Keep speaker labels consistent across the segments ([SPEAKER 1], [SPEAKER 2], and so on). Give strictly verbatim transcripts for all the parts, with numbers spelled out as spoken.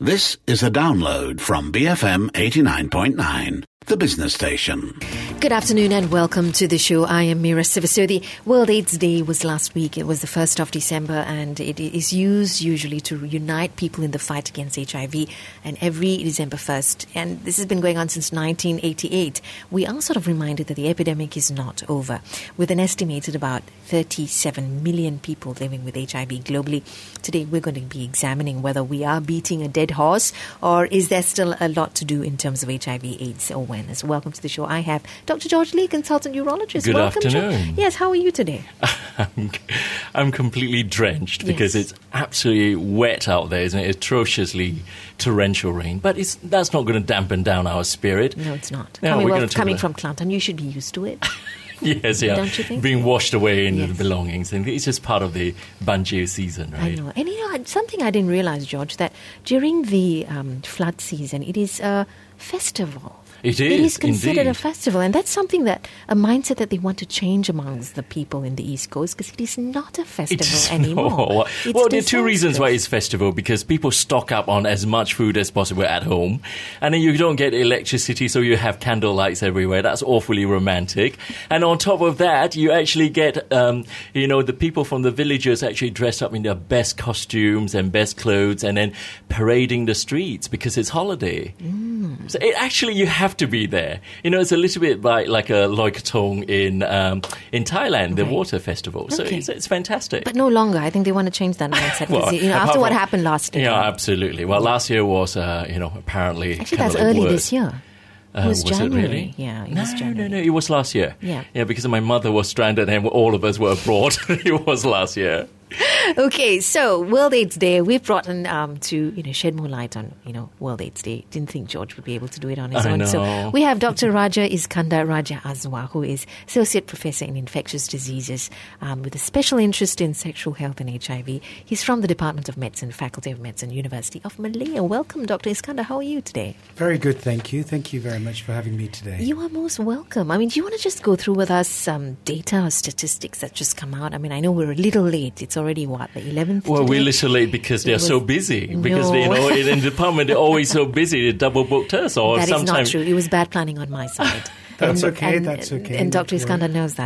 [SPEAKER 1] This is a download from B F M eighty-nine point nine, the business station.
[SPEAKER 2] Good afternoon and welcome to the show. I am Mira Siva. So the World AIDS Day was last week. It was the first of December and it is used usually to unite people in the fight against H I V, and every December first. And this has been going on since nineteen eighty-eight. We are sort of reminded that the epidemic is not over. With an estimated about thirty-seven million people living with H I V globally, today we're going to be examining whether we are beating a dead horse or is there still a lot to do in terms of H I V AIDS awareness. Welcome to the show. I have Doctor George Lee, consultant urologist.
[SPEAKER 3] Good
[SPEAKER 2] Welcome,
[SPEAKER 3] afternoon.
[SPEAKER 2] George. Yes, how are you today?
[SPEAKER 3] I'm, I'm completely drenched because
[SPEAKER 2] Yes.
[SPEAKER 3] it's absolutely wet out there, isn't it? Atrociously torrential rain. But it's, that's not going to dampen down our spirit.
[SPEAKER 2] No, it's not.
[SPEAKER 3] No,
[SPEAKER 2] coming
[SPEAKER 3] we're
[SPEAKER 2] well,
[SPEAKER 3] gonna talk
[SPEAKER 2] coming
[SPEAKER 3] about-
[SPEAKER 2] from Clanton, you should be used to it.
[SPEAKER 3] Yes, yeah.
[SPEAKER 2] Don't you think?
[SPEAKER 3] Being washed away in
[SPEAKER 2] Yes.
[SPEAKER 3] the belongings. And it's just part of the banjir season,
[SPEAKER 2] I
[SPEAKER 3] right?
[SPEAKER 2] know. And you know, something I didn't realize, George, that during the um, flood season, it is a festival.
[SPEAKER 3] It
[SPEAKER 2] It is
[SPEAKER 3] is,
[SPEAKER 2] considered
[SPEAKER 3] indeed.
[SPEAKER 2] a festival, and that's something that a mindset that they want to change amongst the people in the East Coast, because it is not a festival
[SPEAKER 3] It is
[SPEAKER 2] anymore.
[SPEAKER 3] not.
[SPEAKER 2] It's
[SPEAKER 3] Well, there are two reasons why
[SPEAKER 2] disastrous.
[SPEAKER 3] it's festival, because people stock up on as much food as possible at home, and then you don't get electricity, so you have candle lights everywhere. That's awfully romantic. And on top of that, you actually get, um, you know, the people from the villages actually dress up in their best costumes and best clothes, and then parading the streets because it's holiday.
[SPEAKER 2] Mm.
[SPEAKER 3] So it, actually, you have to be there. You know, it's a little bit like like a Loy Krathong in um, in Thailand, the
[SPEAKER 2] Right.
[SPEAKER 3] water festival. So
[SPEAKER 2] Okay.
[SPEAKER 3] it's, it's fantastic.
[SPEAKER 2] But no longer. I think they want to change that mindset. 'cause,
[SPEAKER 3] Well,
[SPEAKER 2] you know,
[SPEAKER 3] apart
[SPEAKER 2] after what
[SPEAKER 3] from-
[SPEAKER 2] happened last year.
[SPEAKER 3] Yeah, absolutely. Well, last year was, uh, you know, apparently
[SPEAKER 2] Actually,
[SPEAKER 3] kind
[SPEAKER 2] that's
[SPEAKER 3] of like
[SPEAKER 2] early
[SPEAKER 3] worse.
[SPEAKER 2] this year.
[SPEAKER 3] Uh,
[SPEAKER 2] It was
[SPEAKER 3] was it
[SPEAKER 2] January.
[SPEAKER 3] really?
[SPEAKER 2] Yeah, it
[SPEAKER 3] no,
[SPEAKER 2] was January.
[SPEAKER 3] no, no. It was last year.
[SPEAKER 2] Yeah.
[SPEAKER 3] yeah, because my mother was stranded and all of us were abroad. It was last year.
[SPEAKER 2] Okay, so World AIDS Day, we've brought in um, to you know shed more light on you know World AIDS Day. Didn't think George would be able to do it on his
[SPEAKER 3] I
[SPEAKER 2] own. So
[SPEAKER 3] know.
[SPEAKER 2] we have Doctor Raja Iskandar Raja Azwa, who is Associate Professor in Infectious Diseases um, with a special interest in sexual health and H I V. He's from the Department of Medicine, Faculty of Medicine, University of Malaya. Welcome, Doctor Iskandar. How are you today?
[SPEAKER 4] Very good, thank you. Thank you very much for having me today.
[SPEAKER 2] You are most welcome. I mean, do you want to just go through with us some data or statistics that just come out? I mean, I know we're a little late. It's already, what, the eleventh
[SPEAKER 3] Well,
[SPEAKER 2] today?
[SPEAKER 3] we're little late because they're
[SPEAKER 2] It
[SPEAKER 3] so
[SPEAKER 2] was-
[SPEAKER 3] busy. Because,
[SPEAKER 2] No.
[SPEAKER 3] you know, in the department, they're always so busy. They double booked us. Or
[SPEAKER 2] That is not
[SPEAKER 3] sometimes
[SPEAKER 2] true. It was bad planning on my side.
[SPEAKER 4] That's
[SPEAKER 2] And-
[SPEAKER 4] okay,
[SPEAKER 2] and-
[SPEAKER 4] that's okay,
[SPEAKER 2] And Doctor
[SPEAKER 4] not to worry.
[SPEAKER 2] Iskandar knows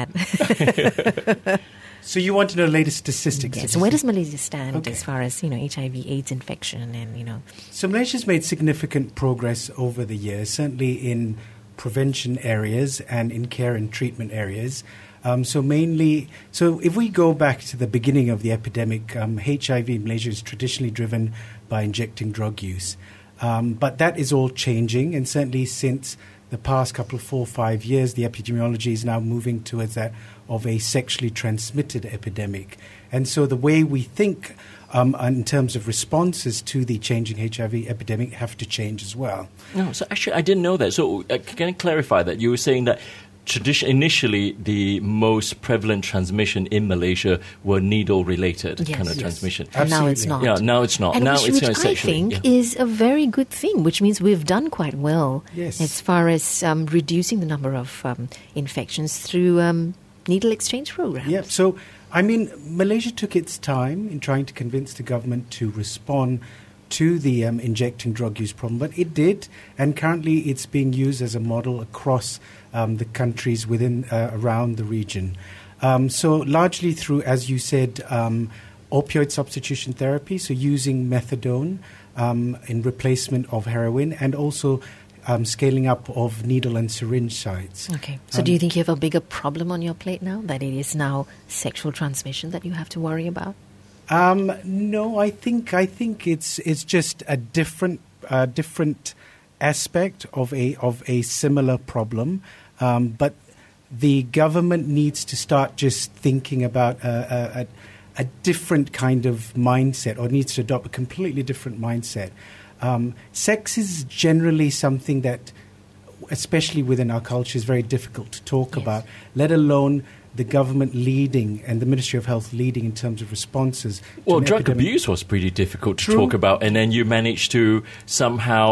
[SPEAKER 2] that.
[SPEAKER 4] So you want to know the latest statistics?
[SPEAKER 2] Yes. Where does Malaysia stand
[SPEAKER 4] Okay.
[SPEAKER 2] as far as, you know, H I V AIDS infection and, you know...
[SPEAKER 4] So Malaysia's made significant progress over the years, certainly in prevention areas and in care and treatment areas. Um, so mainly, so if we go back to the beginning of the epidemic, um, H I V in Malaysia is traditionally driven by injecting drug use. Um, but that is all changing, and certainly since the past couple of four or five years, the epidemiology is now moving towards that of a sexually transmitted epidemic. And so the way we think um, in terms of responses to the changing H I V epidemic have to change as well.
[SPEAKER 3] No, so actually, I didn't know that. So uh, can I clarify that? You were saying that tradition, initially, the most prevalent transmission in Malaysia were needle-related
[SPEAKER 2] Yes.
[SPEAKER 3] kind of
[SPEAKER 2] Yes.
[SPEAKER 3] transmission.
[SPEAKER 2] And now it's
[SPEAKER 4] Absolutely.
[SPEAKER 2] not.
[SPEAKER 3] Yeah, now it's not.
[SPEAKER 2] And
[SPEAKER 3] now
[SPEAKER 2] which,
[SPEAKER 3] it's
[SPEAKER 2] which
[SPEAKER 3] uh,
[SPEAKER 2] I
[SPEAKER 3] sexually.
[SPEAKER 2] think
[SPEAKER 3] yeah.
[SPEAKER 2] is a very good thing, which means we've done quite well
[SPEAKER 4] Yes.
[SPEAKER 2] as far as um, reducing the number of um, infections through um, needle exchange programs.
[SPEAKER 4] Yep. So, I mean, Malaysia took its time in trying to convince the government to respond to the um, injecting drug use problem, but it did, and currently it's being used as a model across um, the countries within uh, around the region. Um, so, largely through, as you said, um, opioid substitution therapy, so using methadone um, in replacement of heroin, and also um, scaling up of needle and syringe sites.
[SPEAKER 2] Okay. So
[SPEAKER 4] Um,
[SPEAKER 2] do you think you have a bigger problem on your plate now, that it is now sexual transmission that you have to worry about?
[SPEAKER 4] Um, no, I think I think it's it's just a different uh, different aspect of a of a similar problem, um, but the government needs to start just thinking about a, a, a, a different kind of mindset, or needs to adopt a completely different mindset. Um, sex is generally something that, especially within our culture, is very difficult to talk
[SPEAKER 2] Yes.
[SPEAKER 4] about, let alone the government leading and the Ministry of Health leading in terms of responses to
[SPEAKER 3] Well,
[SPEAKER 4] an
[SPEAKER 3] drug
[SPEAKER 4] epidemic.
[SPEAKER 3] abuse was pretty difficult to
[SPEAKER 4] True.
[SPEAKER 3] talk about, and then you managed to somehow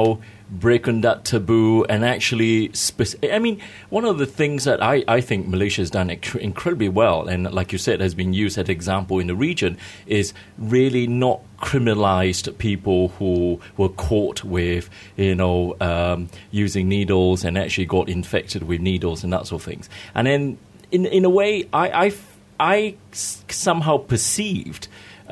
[SPEAKER 3] breaking that taboo and actually, spec- I mean, one of the things that I, I think Malaysia has done inc- incredibly well, and like you said, has been used as an example in the region, is really not criminalized people who were caught with, you know, um, using needles and actually got infected with needles and that sort of things. And then, in in a way, I, I, I somehow perceived,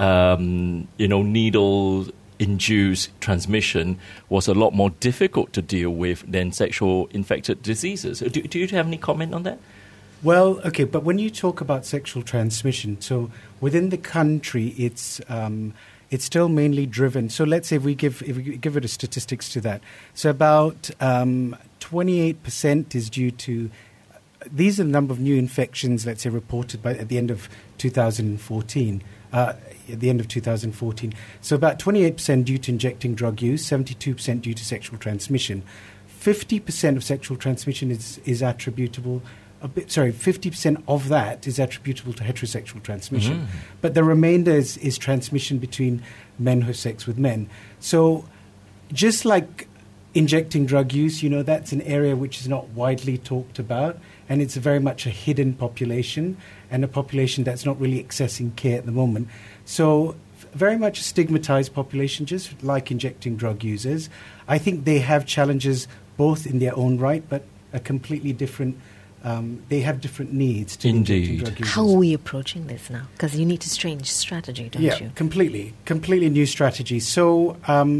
[SPEAKER 3] um, you know, needle induced transmission was a lot more difficult to deal with than sexual infected diseases. Do, do you have any comment on that?
[SPEAKER 4] Well, okay, but when you talk about sexual transmission, so within the country, it's um, it's still mainly driven. So let's say if we give if we give it a statistics to that. So about um, twenty-eight percent is due to. These are the number of new infections, let's say, reported by at the end of two thousand fourteen. Uh, at the end of two thousand fourteen. So about twenty-eight percent due to injecting drug use, seventy-two percent due to sexual transmission. fifty percent of sexual transmission is, is attributable, a bit, sorry, fifty percent of that is attributable to heterosexual transmission. Mm. But the remainder is, is transmission between men who have sex with men. So just like injecting drug use, you know, that's an area which is not widely talked about, and it's very much a hidden population and a population that's not really accessing care at the moment. So very much a stigmatized population, just like injecting drug users. I think they have challenges both in their own right, but a completely different, um, they have different needs to injecting drug users.
[SPEAKER 2] How are we approaching this now? Because you need to change strategy, don't
[SPEAKER 4] yeah,
[SPEAKER 2] you?
[SPEAKER 4] Yeah, completely. Completely new strategy. So um,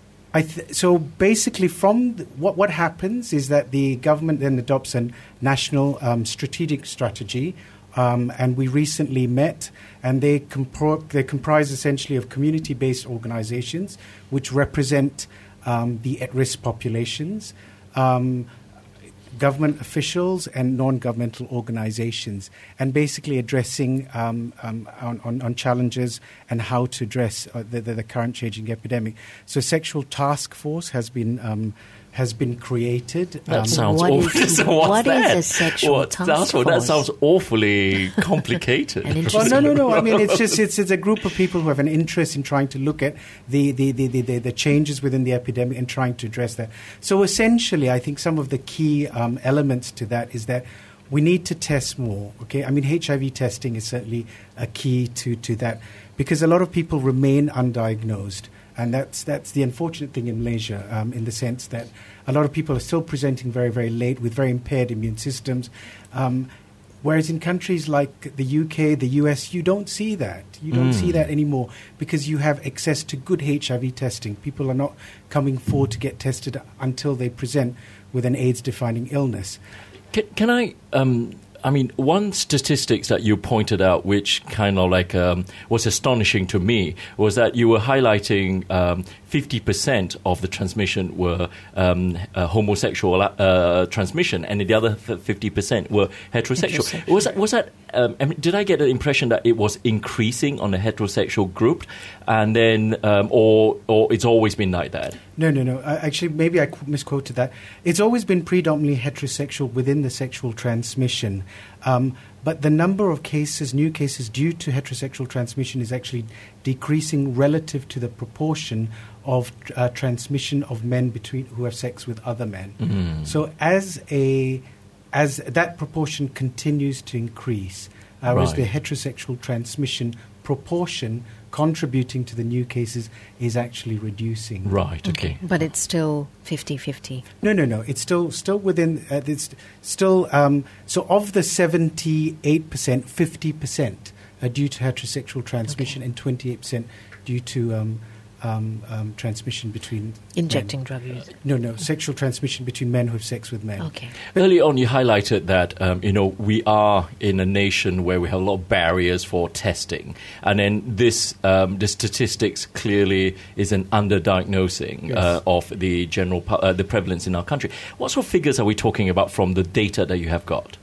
[SPEAKER 4] I th- so basically from th- what, what happens is that the government then adopts a national um, strategic strategy. Um, and we recently met, and they, compro- they comprise essentially of community-based organizations which represent um, the at-risk populations, um, government officials, and non-governmental organizations, and basically addressing um, um, on, on, on challenges and how to address uh, the, the, the current changing epidemic. So a sexual task force has been um, has been created.
[SPEAKER 3] That
[SPEAKER 2] um,
[SPEAKER 3] sounds
[SPEAKER 2] what
[SPEAKER 3] awful.
[SPEAKER 2] Is,
[SPEAKER 3] so
[SPEAKER 2] what
[SPEAKER 3] that?
[SPEAKER 2] is a sexual
[SPEAKER 3] what,
[SPEAKER 2] task
[SPEAKER 3] force?
[SPEAKER 2] That
[SPEAKER 3] sounds awfully complicated.
[SPEAKER 4] Well, no, no, no. I mean, it's just it's, it's a group of people who have an interest in trying to look at the the, the, the, the, the changes within the epidemic and trying to address that. So essentially, I think some of the key um, elements to that is that we need to test more. Okay, I mean, H I V testing is certainly a key to, to that, because a lot of people remain undiagnosed. And that's that's the unfortunate thing in Malaysia, um, in the sense that a lot of people are still presenting very, very late with very impaired immune systems. Um, whereas in countries like the U K, the U S, you don't see that. You don't mm. see that anymore because you have access to good H I V testing. People are not coming forward to get tested until they present with an AIDS-defining illness.
[SPEAKER 3] Can, can I... Um I mean, one statistics that you pointed out, which kind of like um, was astonishing to me, was that you were highlighting um, fifty percent of the transmission were um, uh, homosexual uh, transmission, and the other fifty percent were heterosexual. heterosexual. Was that? Was that? Um, I mean, did I get the impression that it was increasing on the heterosexual group, and then, um, or or it's always been like that?
[SPEAKER 4] No, no, no. I, actually, maybe I misquoted that. It's always been predominantly heterosexual within the sexual transmission. Um, but the number of cases, new cases due to heterosexual transmission is actually decreasing relative to the proportion of uh, transmission of men between who have sex with other men. Mm. So as a as that proportion continues to increase, uh, whereas the heterosexual transmission proportion contributing to the new cases is actually reducing.
[SPEAKER 3] Right, okay.
[SPEAKER 2] okay. But it's still fifty-fifty.
[SPEAKER 4] No, no, no. It's still still within, uh, it's still, um, so of the seventy-eight percent, fifty percent are due to heterosexual transmission okay. and twenty-eight percent due to um, um, um, transmission between
[SPEAKER 2] Injecting
[SPEAKER 4] men.
[SPEAKER 2] drug use.
[SPEAKER 4] No, no. Sexual transmission between men who have sex with men.
[SPEAKER 2] Okay.
[SPEAKER 3] Early on, you highlighted that, um, you know, we are in a nation where we have a lot of barriers for testing. And then this, um, the statistics clearly is an underdiagnosing yes. uh, of the general, uh, the prevalence in our country. What sort of figures are we talking about from the data that you have got?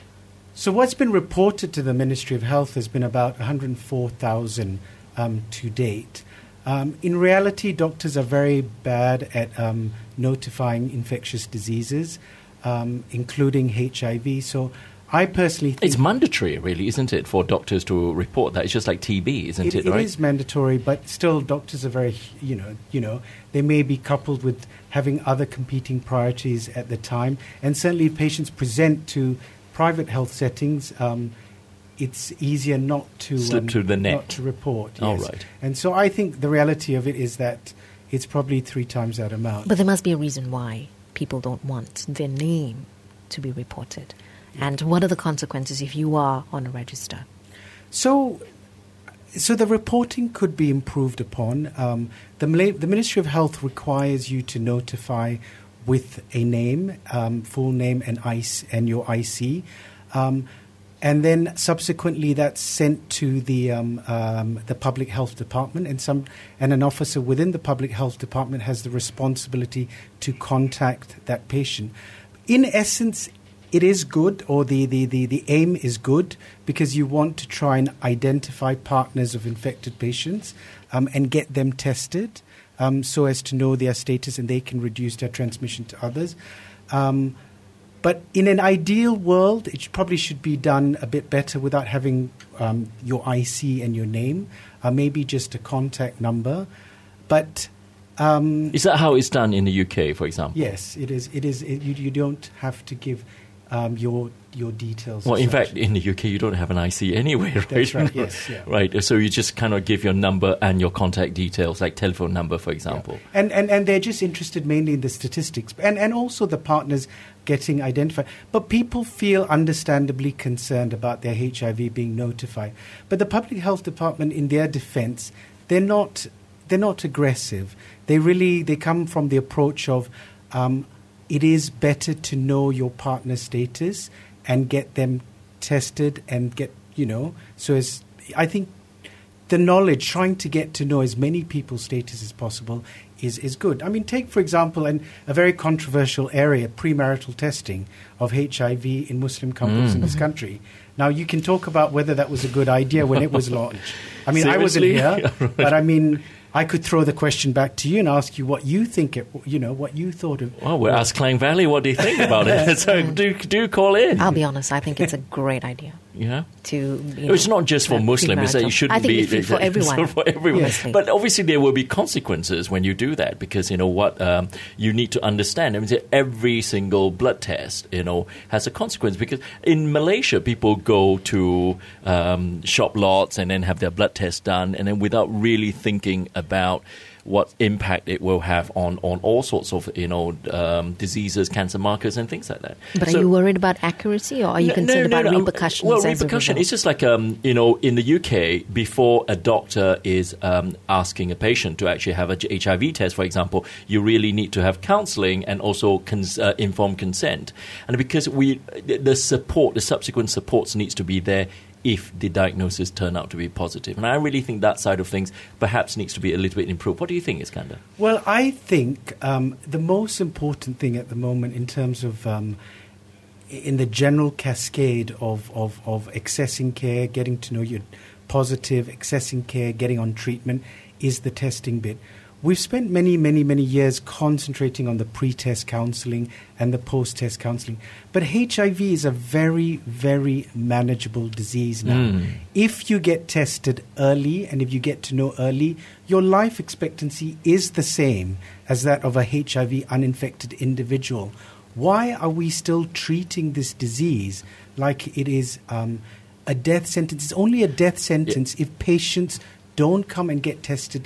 [SPEAKER 4] So what's been reported to the Ministry of Health has been about one hundred four thousand um, to date. Um, in reality, doctors are very bad at um, notifying infectious diseases, um, including H I V. So I personally think...
[SPEAKER 3] It's mandatory, really, isn't it, for doctors to report that? It's just like T B, isn't it,
[SPEAKER 4] it,
[SPEAKER 3] it right?
[SPEAKER 4] It is mandatory, but still doctors are very, you know, you know, they may be coupled with having other competing priorities at the time. And certainly if patients present to private health settings, um, it's easier not to...
[SPEAKER 3] Slip
[SPEAKER 4] um,
[SPEAKER 3] through the net.
[SPEAKER 4] Not to report, yes.
[SPEAKER 3] All right.
[SPEAKER 4] And so I think the reality of it is that it's probably three times that amount.
[SPEAKER 2] But there must be a reason why people don't want their name to be reported. And what are the consequences if you are on a register?
[SPEAKER 4] So, so the reporting could be improved upon. Um, the, Malay- the Ministry of Health requires you to notify with a name, um, full name, and I C, and your I C, um, and then subsequently that's sent to the um, um, the Public Health Department, and some and an officer within the Public Health Department has the responsibility to contact that patient. In essence, it is good, or the, the, the, the aim is good, because you want to try and identify partners of infected patients um, and get them tested um, so as to know their status and they can reduce their transmission to others. Um, but in an ideal world, it probably should be done a bit better without having um, your I C and your name, uh, maybe just a contact number. But... Um,
[SPEAKER 3] is that how it's done in the U K, for example?
[SPEAKER 4] yes, it is. It is. It, you, you don't have to give... Um, your your details.
[SPEAKER 3] Well, in
[SPEAKER 4] such.
[SPEAKER 3] fact, in the U K, you don't have an I C anyway, right?
[SPEAKER 4] That's right, yes. Yeah.
[SPEAKER 3] Right, so you just kind of give your number and your contact details, like telephone number, for example.
[SPEAKER 4] Yeah. And, and and they're just interested mainly in the statistics and, and also the partners getting identified. But people feel understandably concerned about their H I V being notified. But the Public Health Department, in their defense, they're not they're not aggressive. They really, they come from the approach of... Um, it is better to know your partner's status and get them tested and get, you know, so as I think the knowledge, trying to get to know as many people's status as possible is, is good. I mean, take, for example, an, a very controversial area, premarital testing of H I V in Muslim couples mm. in this country. Now, you can talk about whether that was a good idea when it was launched. I mean,
[SPEAKER 3] Seriously?
[SPEAKER 4] I wasn't here,
[SPEAKER 3] Right.
[SPEAKER 4] but I mean... I could throw the question back to you and ask you what you think, it, you know, what you thought of.
[SPEAKER 3] Well, we'll ask Klang Valley what do you think about it. So do do call in.
[SPEAKER 2] I'll be honest, I think it's a great idea.
[SPEAKER 3] Yeah.
[SPEAKER 2] To, you know,
[SPEAKER 3] it's not just for
[SPEAKER 2] uh,
[SPEAKER 3] Muslims. It's that it shouldn't
[SPEAKER 2] I think
[SPEAKER 3] be
[SPEAKER 2] it's for everyone.
[SPEAKER 3] It's for everyone.
[SPEAKER 2] Yes.
[SPEAKER 3] But obviously there will be consequences when you do that, because you know what um, you need to understand. I mean, every single blood test, you know, has a consequence. Because in Malaysia, people go to um, shop lots and then have their blood test done, and then without really thinking about what impact it will have on, on all sorts of, you know, um, diseases, cancer markers and things like that.
[SPEAKER 2] But
[SPEAKER 3] so,
[SPEAKER 2] are you worried about accuracy, or are you
[SPEAKER 3] no,
[SPEAKER 2] concerned
[SPEAKER 3] no, no,
[SPEAKER 2] about
[SPEAKER 3] no.
[SPEAKER 2] repercussions?
[SPEAKER 3] Well,
[SPEAKER 2] as a
[SPEAKER 3] repercussion,
[SPEAKER 2] result?
[SPEAKER 3] it's just like, um, you know, in the U K, before a doctor is um, asking a patient to actually have a H I V test, for example, you really need to have counselling and also cons- uh, informed consent. And because we, the support, the subsequent supports needs to be there if the diagnosis turn out to be positive. And I really think that side of things perhaps needs to be a little bit improved. What do you think, Iskander?
[SPEAKER 4] Well, I think um, the most important thing at the moment in terms of um, in the general cascade of, of, of accessing care, getting to know you're positive, accessing care, getting on treatment, is the testing bit. We've spent many, many, many years concentrating on the pre-test counselling and the post-test counselling. But H I V is a very, very manageable disease now. Mm. If you get tested early and if you get to know early, your life expectancy is the same as that of a H I V uninfected individual. Why are we still treating this disease like it is um, a death sentence? It's only a death sentence yeah. if patients don't come and get tested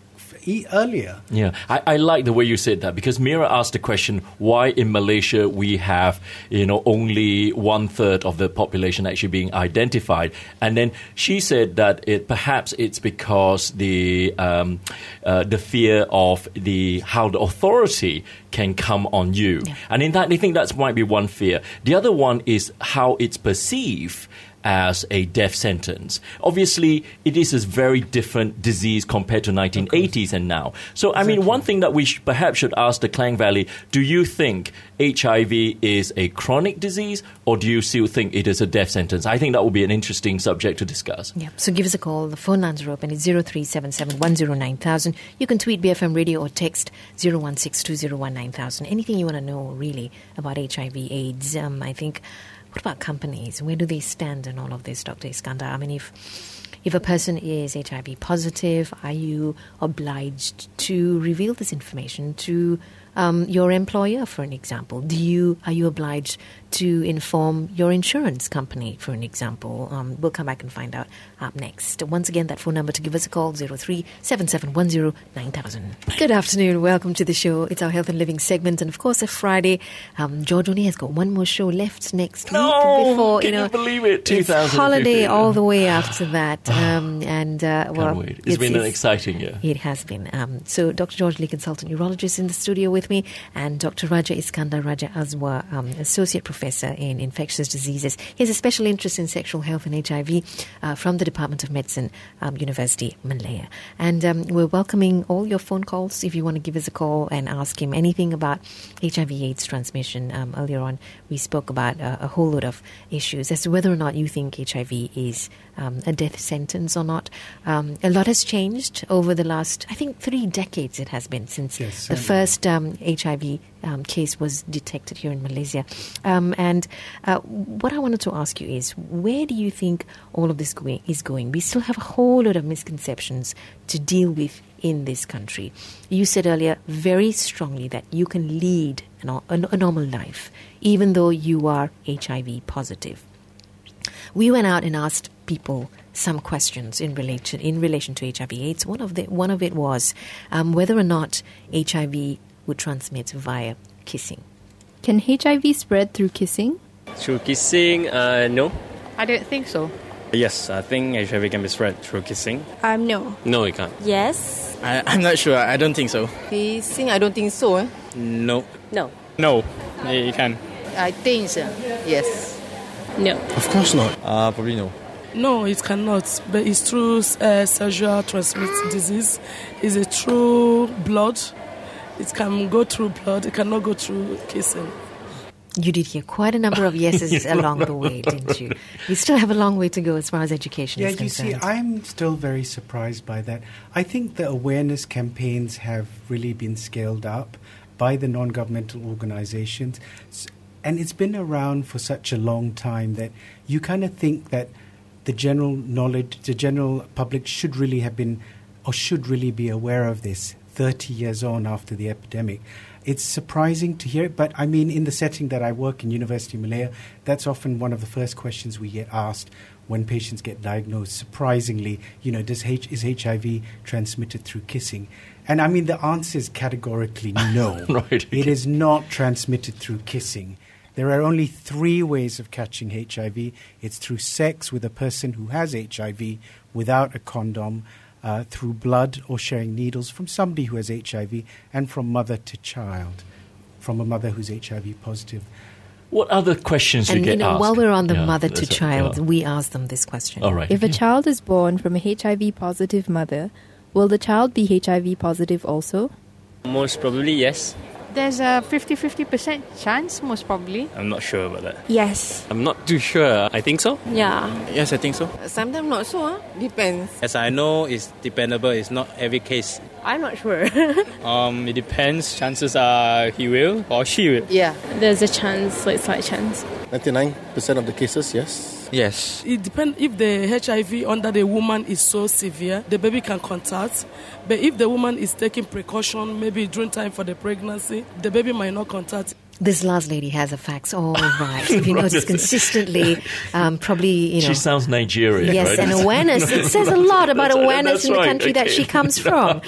[SPEAKER 4] earlier.
[SPEAKER 3] Yeah, I, I like the way you said that, because Mira asked the question, why in Malaysia we have, you know, only one third of the population actually being identified. And then she said that it perhaps it's because the um, uh, the fear of the how the authority can come on you. Yeah. And in that, I think that might be one fear. The other one is how it's perceived as a death sentence. Obviously, it is a very different disease compared to nineteen eighties and now. So, I exactly. mean, one thing that we sh- perhaps should ask the Klang Valley, do you think H I V is a chronic disease, or do you still think it is a death sentence? I think that would be an interesting subject to discuss.
[SPEAKER 2] Yeah, so give us a call. The phone lines are open. It's zero three seven seven one zero nine thousand. You can tweet B F M Radio or text zero one six two zero one nine thousand. Anything you want to know, really, about H I V AIDS. Um, I think what about companies? Where do they stand in all of this, Doctor Iskandar? I mean, if if a person is H I V positive, are you obliged to reveal this information to um, your employer, for an example? Do you are you obliged to inform your insurance company, for an example? Um, we'll come back and find out up next. Once again, that phone number to give us a call, zero three seven seven one zero nine thousand. Good afternoon. Welcome to the show. It's our Health and Living segment. And, of course, a Friday. Um, George only has got one more show left next
[SPEAKER 3] no,
[SPEAKER 2] week. Before,
[SPEAKER 3] can
[SPEAKER 2] you know,
[SPEAKER 3] you believe it?
[SPEAKER 2] it's holiday all the way after that. Um, and uh, well,
[SPEAKER 3] Can't wait. It's,
[SPEAKER 2] it's
[SPEAKER 3] been an
[SPEAKER 2] it's,
[SPEAKER 3] exciting year.
[SPEAKER 2] It has been. Um, so Doctor George Lee, consultant urologist in the studio with me, and Doctor Raja Iskandar Raja Azwa, um, associate professor in infectious diseases. He has a special interest in sexual health and H I V uh, from the Department of Medicine, um, University Malaya. And um, we're welcoming all your phone calls if you want to give us a call and ask him anything about H I V AIDS transmission. Um, earlier on, we spoke about uh, a whole lot of issues as to whether or not you think H I V is um, a death sentence or not. Um, a lot has changed over the last, I think, three decades it has been since
[SPEAKER 4] Yes,
[SPEAKER 2] the
[SPEAKER 4] certainly.
[SPEAKER 2] first um, H I V um, case was detected here in Malaysia. Um, and uh, what I wanted to ask you is, where do you think all of this going, is going? We still have a whole lot of misconceptions to deal with in this country. You said earlier very strongly that you can lead an, a, a normal life even though you are H I V positive. We went out and asked people some questions in relation in relation to H I V AIDS. One of the one of it was um, whether or not H I V would transmit via kissing.
[SPEAKER 5] Can H I V spread through kissing?
[SPEAKER 6] Through kissing, uh, no.
[SPEAKER 7] I don't think so.
[SPEAKER 6] Yes, I think H I V can be spread through kissing.
[SPEAKER 5] Um, no.
[SPEAKER 6] No, it can't.
[SPEAKER 8] Yes.
[SPEAKER 9] I, I'm not sure. I don't think so.
[SPEAKER 7] Kissing, I don't think so. Eh?
[SPEAKER 9] No.
[SPEAKER 8] No.
[SPEAKER 9] No. It can.
[SPEAKER 7] I think so. Yes.
[SPEAKER 8] No.
[SPEAKER 9] Of course not.
[SPEAKER 10] Uh, probably no.
[SPEAKER 11] No, it cannot. But it's through uh, sexual transmitted disease. It's a true blood. It can go through blood. It cannot go through kissing.
[SPEAKER 2] You did hear quite a number of yeses along the way, didn't you? You still have a long way to go as far as education
[SPEAKER 4] Yeah,
[SPEAKER 2] is
[SPEAKER 4] you
[SPEAKER 2] concerned.
[SPEAKER 4] see, I'm still very surprised by that. I think the awareness campaigns have really been scaled up by the non-governmental organizations. S- And it's been around for such a long time that you kind of think that the general knowledge, the general public should really have been, or should really be aware of this thirty years on after the epidemic. It's surprising to hear it, but I mean, in the setting that I work in, University of Malaya, that's often one of the first questions we get asked when patients get diagnosed. Surprisingly, you know, does H- is H I V transmitted through kissing? And I mean, the answer is categorically no.
[SPEAKER 3] Right.
[SPEAKER 4] It is not transmitted through kissing. There are only three ways of catching H I V. It's through sex with a person who has H I V without a condom, uh, through blood or sharing needles from somebody who has H I V, and from mother to child, from a mother who's H I V positive.
[SPEAKER 3] What other questions do
[SPEAKER 2] and,
[SPEAKER 3] you get
[SPEAKER 2] you know,
[SPEAKER 3] asked?
[SPEAKER 2] while we're on the
[SPEAKER 3] Yeah,
[SPEAKER 2] mother to
[SPEAKER 3] that's it,
[SPEAKER 2] child,
[SPEAKER 3] yeah.
[SPEAKER 2] we ask them this question.
[SPEAKER 3] All right.
[SPEAKER 5] If a child is born from a H I V positive mother, will the child be H I V positive also?
[SPEAKER 6] Most probably, yes.
[SPEAKER 7] There's a fifty-fifty percent chance, most probably.
[SPEAKER 6] I'm not sure about that.
[SPEAKER 8] Yes.
[SPEAKER 6] I'm not too sure. I think so.
[SPEAKER 8] Yeah.
[SPEAKER 9] Yes, I think so.
[SPEAKER 7] Sometimes not so, huh? Depends.
[SPEAKER 9] As I know, it's dependable. It's not every case.
[SPEAKER 8] I'm not sure.
[SPEAKER 9] Um, it depends. Chances are he will or she will.
[SPEAKER 7] Yeah.
[SPEAKER 8] There's a chance, like slight chance.
[SPEAKER 10] ninety-nine percent of the cases, yes.
[SPEAKER 9] Yes.
[SPEAKER 11] It depends if the H I V under the woman is so severe, the baby can contact. But if the woman is taking precaution, maybe during time for the pregnancy, the baby might not contact.
[SPEAKER 2] This last lady has the facts all right. If you notice consistently, um, probably, you know.
[SPEAKER 3] She sounds Nigerian,
[SPEAKER 2] Yes,
[SPEAKER 3] right?
[SPEAKER 2] and awareness. It says a lot about
[SPEAKER 3] That's right,
[SPEAKER 2] awareness
[SPEAKER 3] that's
[SPEAKER 2] in the
[SPEAKER 3] right,
[SPEAKER 2] country that
[SPEAKER 3] okay.
[SPEAKER 2] she comes from.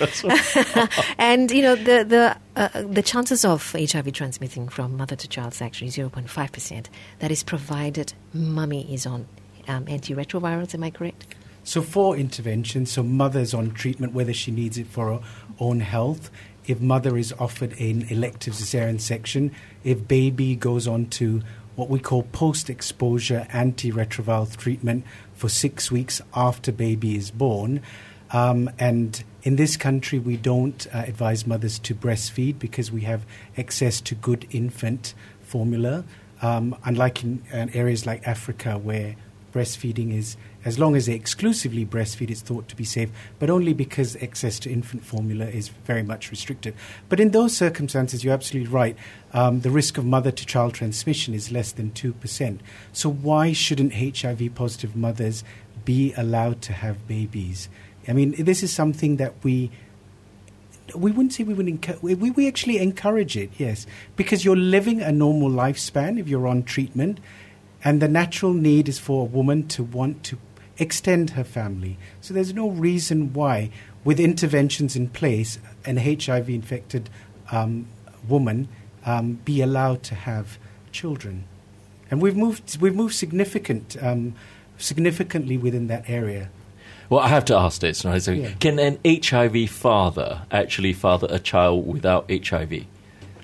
[SPEAKER 2] And, you know, the the uh, the chances of H I V transmitting from mother to child is actually zero point five percent. That is provided mummy is on um, antiretrovirals, am I correct?
[SPEAKER 4] So for intervention, so mother's on treatment, whether she needs it for her own health, if mother is offered an elective cesarean section, if baby goes on to what we call post-exposure antiretroviral treatment for six weeks after baby is born. Um, and in this country, we don't uh, advise mothers to breastfeed because we have access to good infant formula, um, unlike in uh, areas like Africa where breastfeeding is as long as they exclusively breastfeed, it's thought to be safe, but only because access to infant formula is very much restricted. But in those circumstances, you're absolutely right. Um, the risk of mother-to-child transmission is less than two percent. So why shouldn't H I V-positive mothers be allowed to have babies? I mean, this is something that we... We wouldn't say we would encourage, we, we actually encourage it, yes, because you're living a normal lifespan if you're on treatment, and the natural need is for a woman to want to extend her family. So there's no reason why, with interventions in place, an H I V-infected um, woman um, be allowed to have children. And we've moved we've moved significant um, significantly within that area.
[SPEAKER 3] Well, I have to ask this. Right? So,
[SPEAKER 4] Yeah.
[SPEAKER 3] can an H I V father actually father a child without H I V?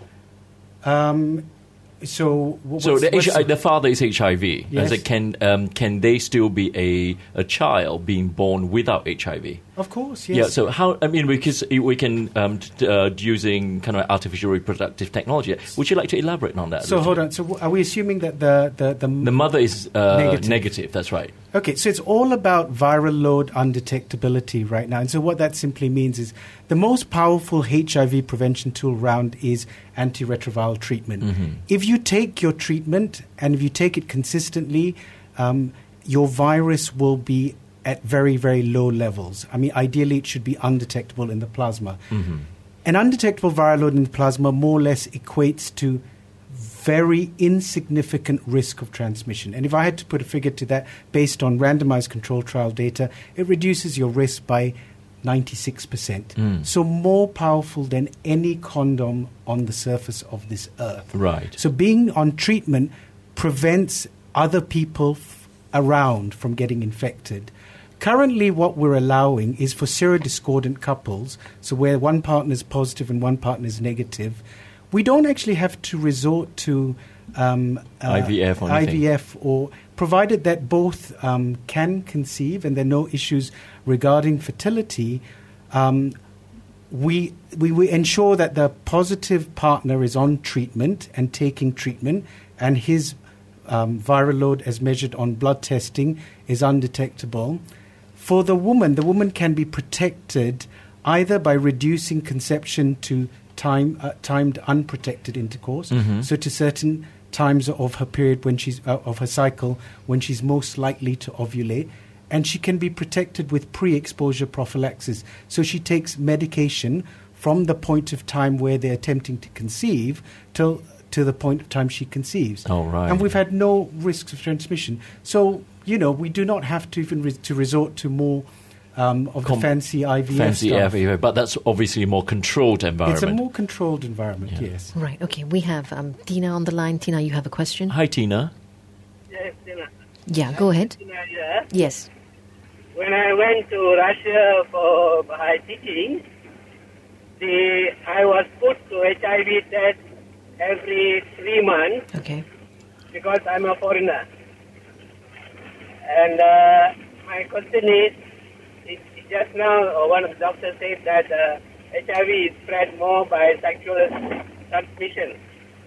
[SPEAKER 4] Um, so wh-
[SPEAKER 3] So
[SPEAKER 4] what's-
[SPEAKER 3] the, H-
[SPEAKER 4] what's-
[SPEAKER 3] the father is H I V.
[SPEAKER 4] Yes.
[SPEAKER 3] As it can um, can they still be a a child being born without H I V?
[SPEAKER 4] Of course, yes.
[SPEAKER 3] Yeah. So how? I mean, because we can um, t- uh, using kind of artificial reproductive technology. Would you like to elaborate on that? a
[SPEAKER 4] So
[SPEAKER 3] little
[SPEAKER 4] hold
[SPEAKER 3] bit?
[SPEAKER 4] on. So w- are we assuming that the the the,
[SPEAKER 3] The mother is uh,
[SPEAKER 4] Negative.
[SPEAKER 3] negative. That's right.
[SPEAKER 4] Okay, so it's all about viral load undetectability right now. And so what that simply means is the most powerful H I V prevention tool around is antiretroviral treatment.
[SPEAKER 3] Mhm.
[SPEAKER 4] If you take your treatment and if you take it consistently, um, your virus will be at very, very low levels. I mean, ideally, it should be undetectable in the plasma.
[SPEAKER 3] Mhm.
[SPEAKER 4] An undetectable viral load in the plasma more or less equates to very insignificant risk of transmission. And if I had to put a figure to that based on randomized control trial data, it reduces your risk by ninety-six percent.
[SPEAKER 3] Mm.
[SPEAKER 4] So more powerful than any condom on the surface of this earth.
[SPEAKER 3] Right.
[SPEAKER 4] So being on treatment prevents other people f- around from getting infected. Currently, what we're allowing is for serodiscordant couples, so where one partner is positive and one partner is negative, we don't actually have to resort to um, uh,
[SPEAKER 3] I V F or anything.
[SPEAKER 4] I V F, or provided that both um, can conceive and there are no issues regarding fertility. Um, we, we we ensure that the positive partner is on treatment and taking treatment, and his um, viral load, as measured on blood testing, is undetectable. For the woman, the woman can be protected either by reducing conception to time uh, timed unprotected intercourse,
[SPEAKER 3] Mhm.
[SPEAKER 4] so to certain times of her period when she's uh, of her cycle when she's most likely to ovulate, and she can be protected with pre-exposure prophylaxis. So she takes medication from the point of time where they're attempting to conceive till to the point of time she conceives.
[SPEAKER 3] Oh, right.
[SPEAKER 4] And we've had no risks of transmission. So, you know, we do not have to even re- to resort to more um, of
[SPEAKER 3] Com-
[SPEAKER 4] the fancy I V F
[SPEAKER 3] Fancy
[SPEAKER 4] stuff.
[SPEAKER 3] I V F, but that's obviously a more controlled environment.
[SPEAKER 4] It's a more controlled environment, yes.
[SPEAKER 2] Right, okay. We have um, Tina on the line. Tina, you have a question?
[SPEAKER 3] Hi, Tina.
[SPEAKER 12] Yes, Tina.
[SPEAKER 2] Yeah, go ahead.
[SPEAKER 12] Tina here.
[SPEAKER 2] Yes.
[SPEAKER 12] When I went to Russia for my teaching, the I was put to H I V test every three months
[SPEAKER 2] Okay.
[SPEAKER 12] because I'm a foreigner. And uh, my question is, it, it just now uh, one of the doctors said that uh, H I V is spread more by sexual transmission.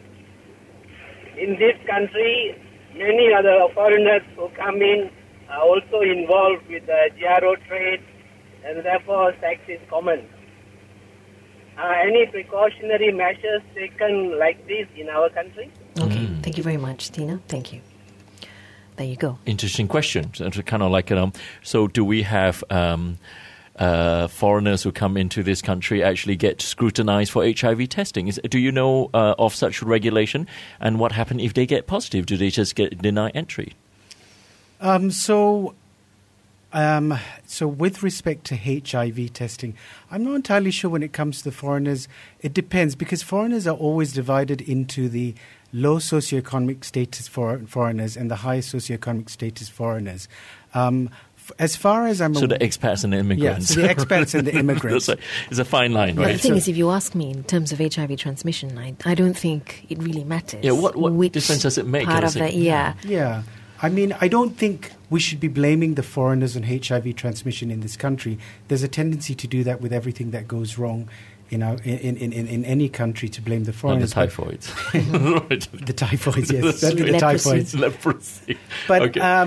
[SPEAKER 12] In this country, many other foreigners who come in are also involved with the G R O trade, and therefore sex is common. Are any precautionary measures taken like this in our country?
[SPEAKER 2] Okay. Thank you very much, Tina. Thank you. There you go.
[SPEAKER 3] Interesting question. So, it's kind of like, um, so do we have um, uh, foreigners who come into this country actually get scrutinized for H I V testing? Is, do you know uh, of such regulation? And what happens if they get positive? Do they just get denied entry?
[SPEAKER 4] Um, so, um, so with respect to H I V testing, I'm not entirely sure when it comes to the foreigners. It depends, because foreigners are always divided into the low socioeconomic status for foreigners and the high socioeconomic status foreigners. Um, f- as far as I'm
[SPEAKER 3] So
[SPEAKER 4] aw-
[SPEAKER 3] the expats and the immigrants.
[SPEAKER 4] Yeah, so the expats and the immigrants.
[SPEAKER 3] That's a, it's a fine line,
[SPEAKER 2] But
[SPEAKER 3] right?
[SPEAKER 2] the thing is, if you ask me in terms of H I V transmission, I, I don't think it really matters.
[SPEAKER 3] Yeah, what- what
[SPEAKER 2] which
[SPEAKER 3] difference does it make?
[SPEAKER 2] Part
[SPEAKER 3] Is
[SPEAKER 2] of
[SPEAKER 3] it-
[SPEAKER 2] the, yeah.
[SPEAKER 4] Yeah. I mean, I don't think we should be blaming the foreigners on H I V transmission in this country. There's a tendency to do that with everything that goes wrong in our, in, in, in, in any country, to blame the
[SPEAKER 3] And the
[SPEAKER 4] foreigners. But-
[SPEAKER 3] typhoids.
[SPEAKER 4] the typhoids, yes.
[SPEAKER 3] That's
[SPEAKER 4] Certainly the
[SPEAKER 2] Leprosy.
[SPEAKER 4] typhoids.
[SPEAKER 3] Leprosy.
[SPEAKER 4] But
[SPEAKER 3] Okay.
[SPEAKER 4] um,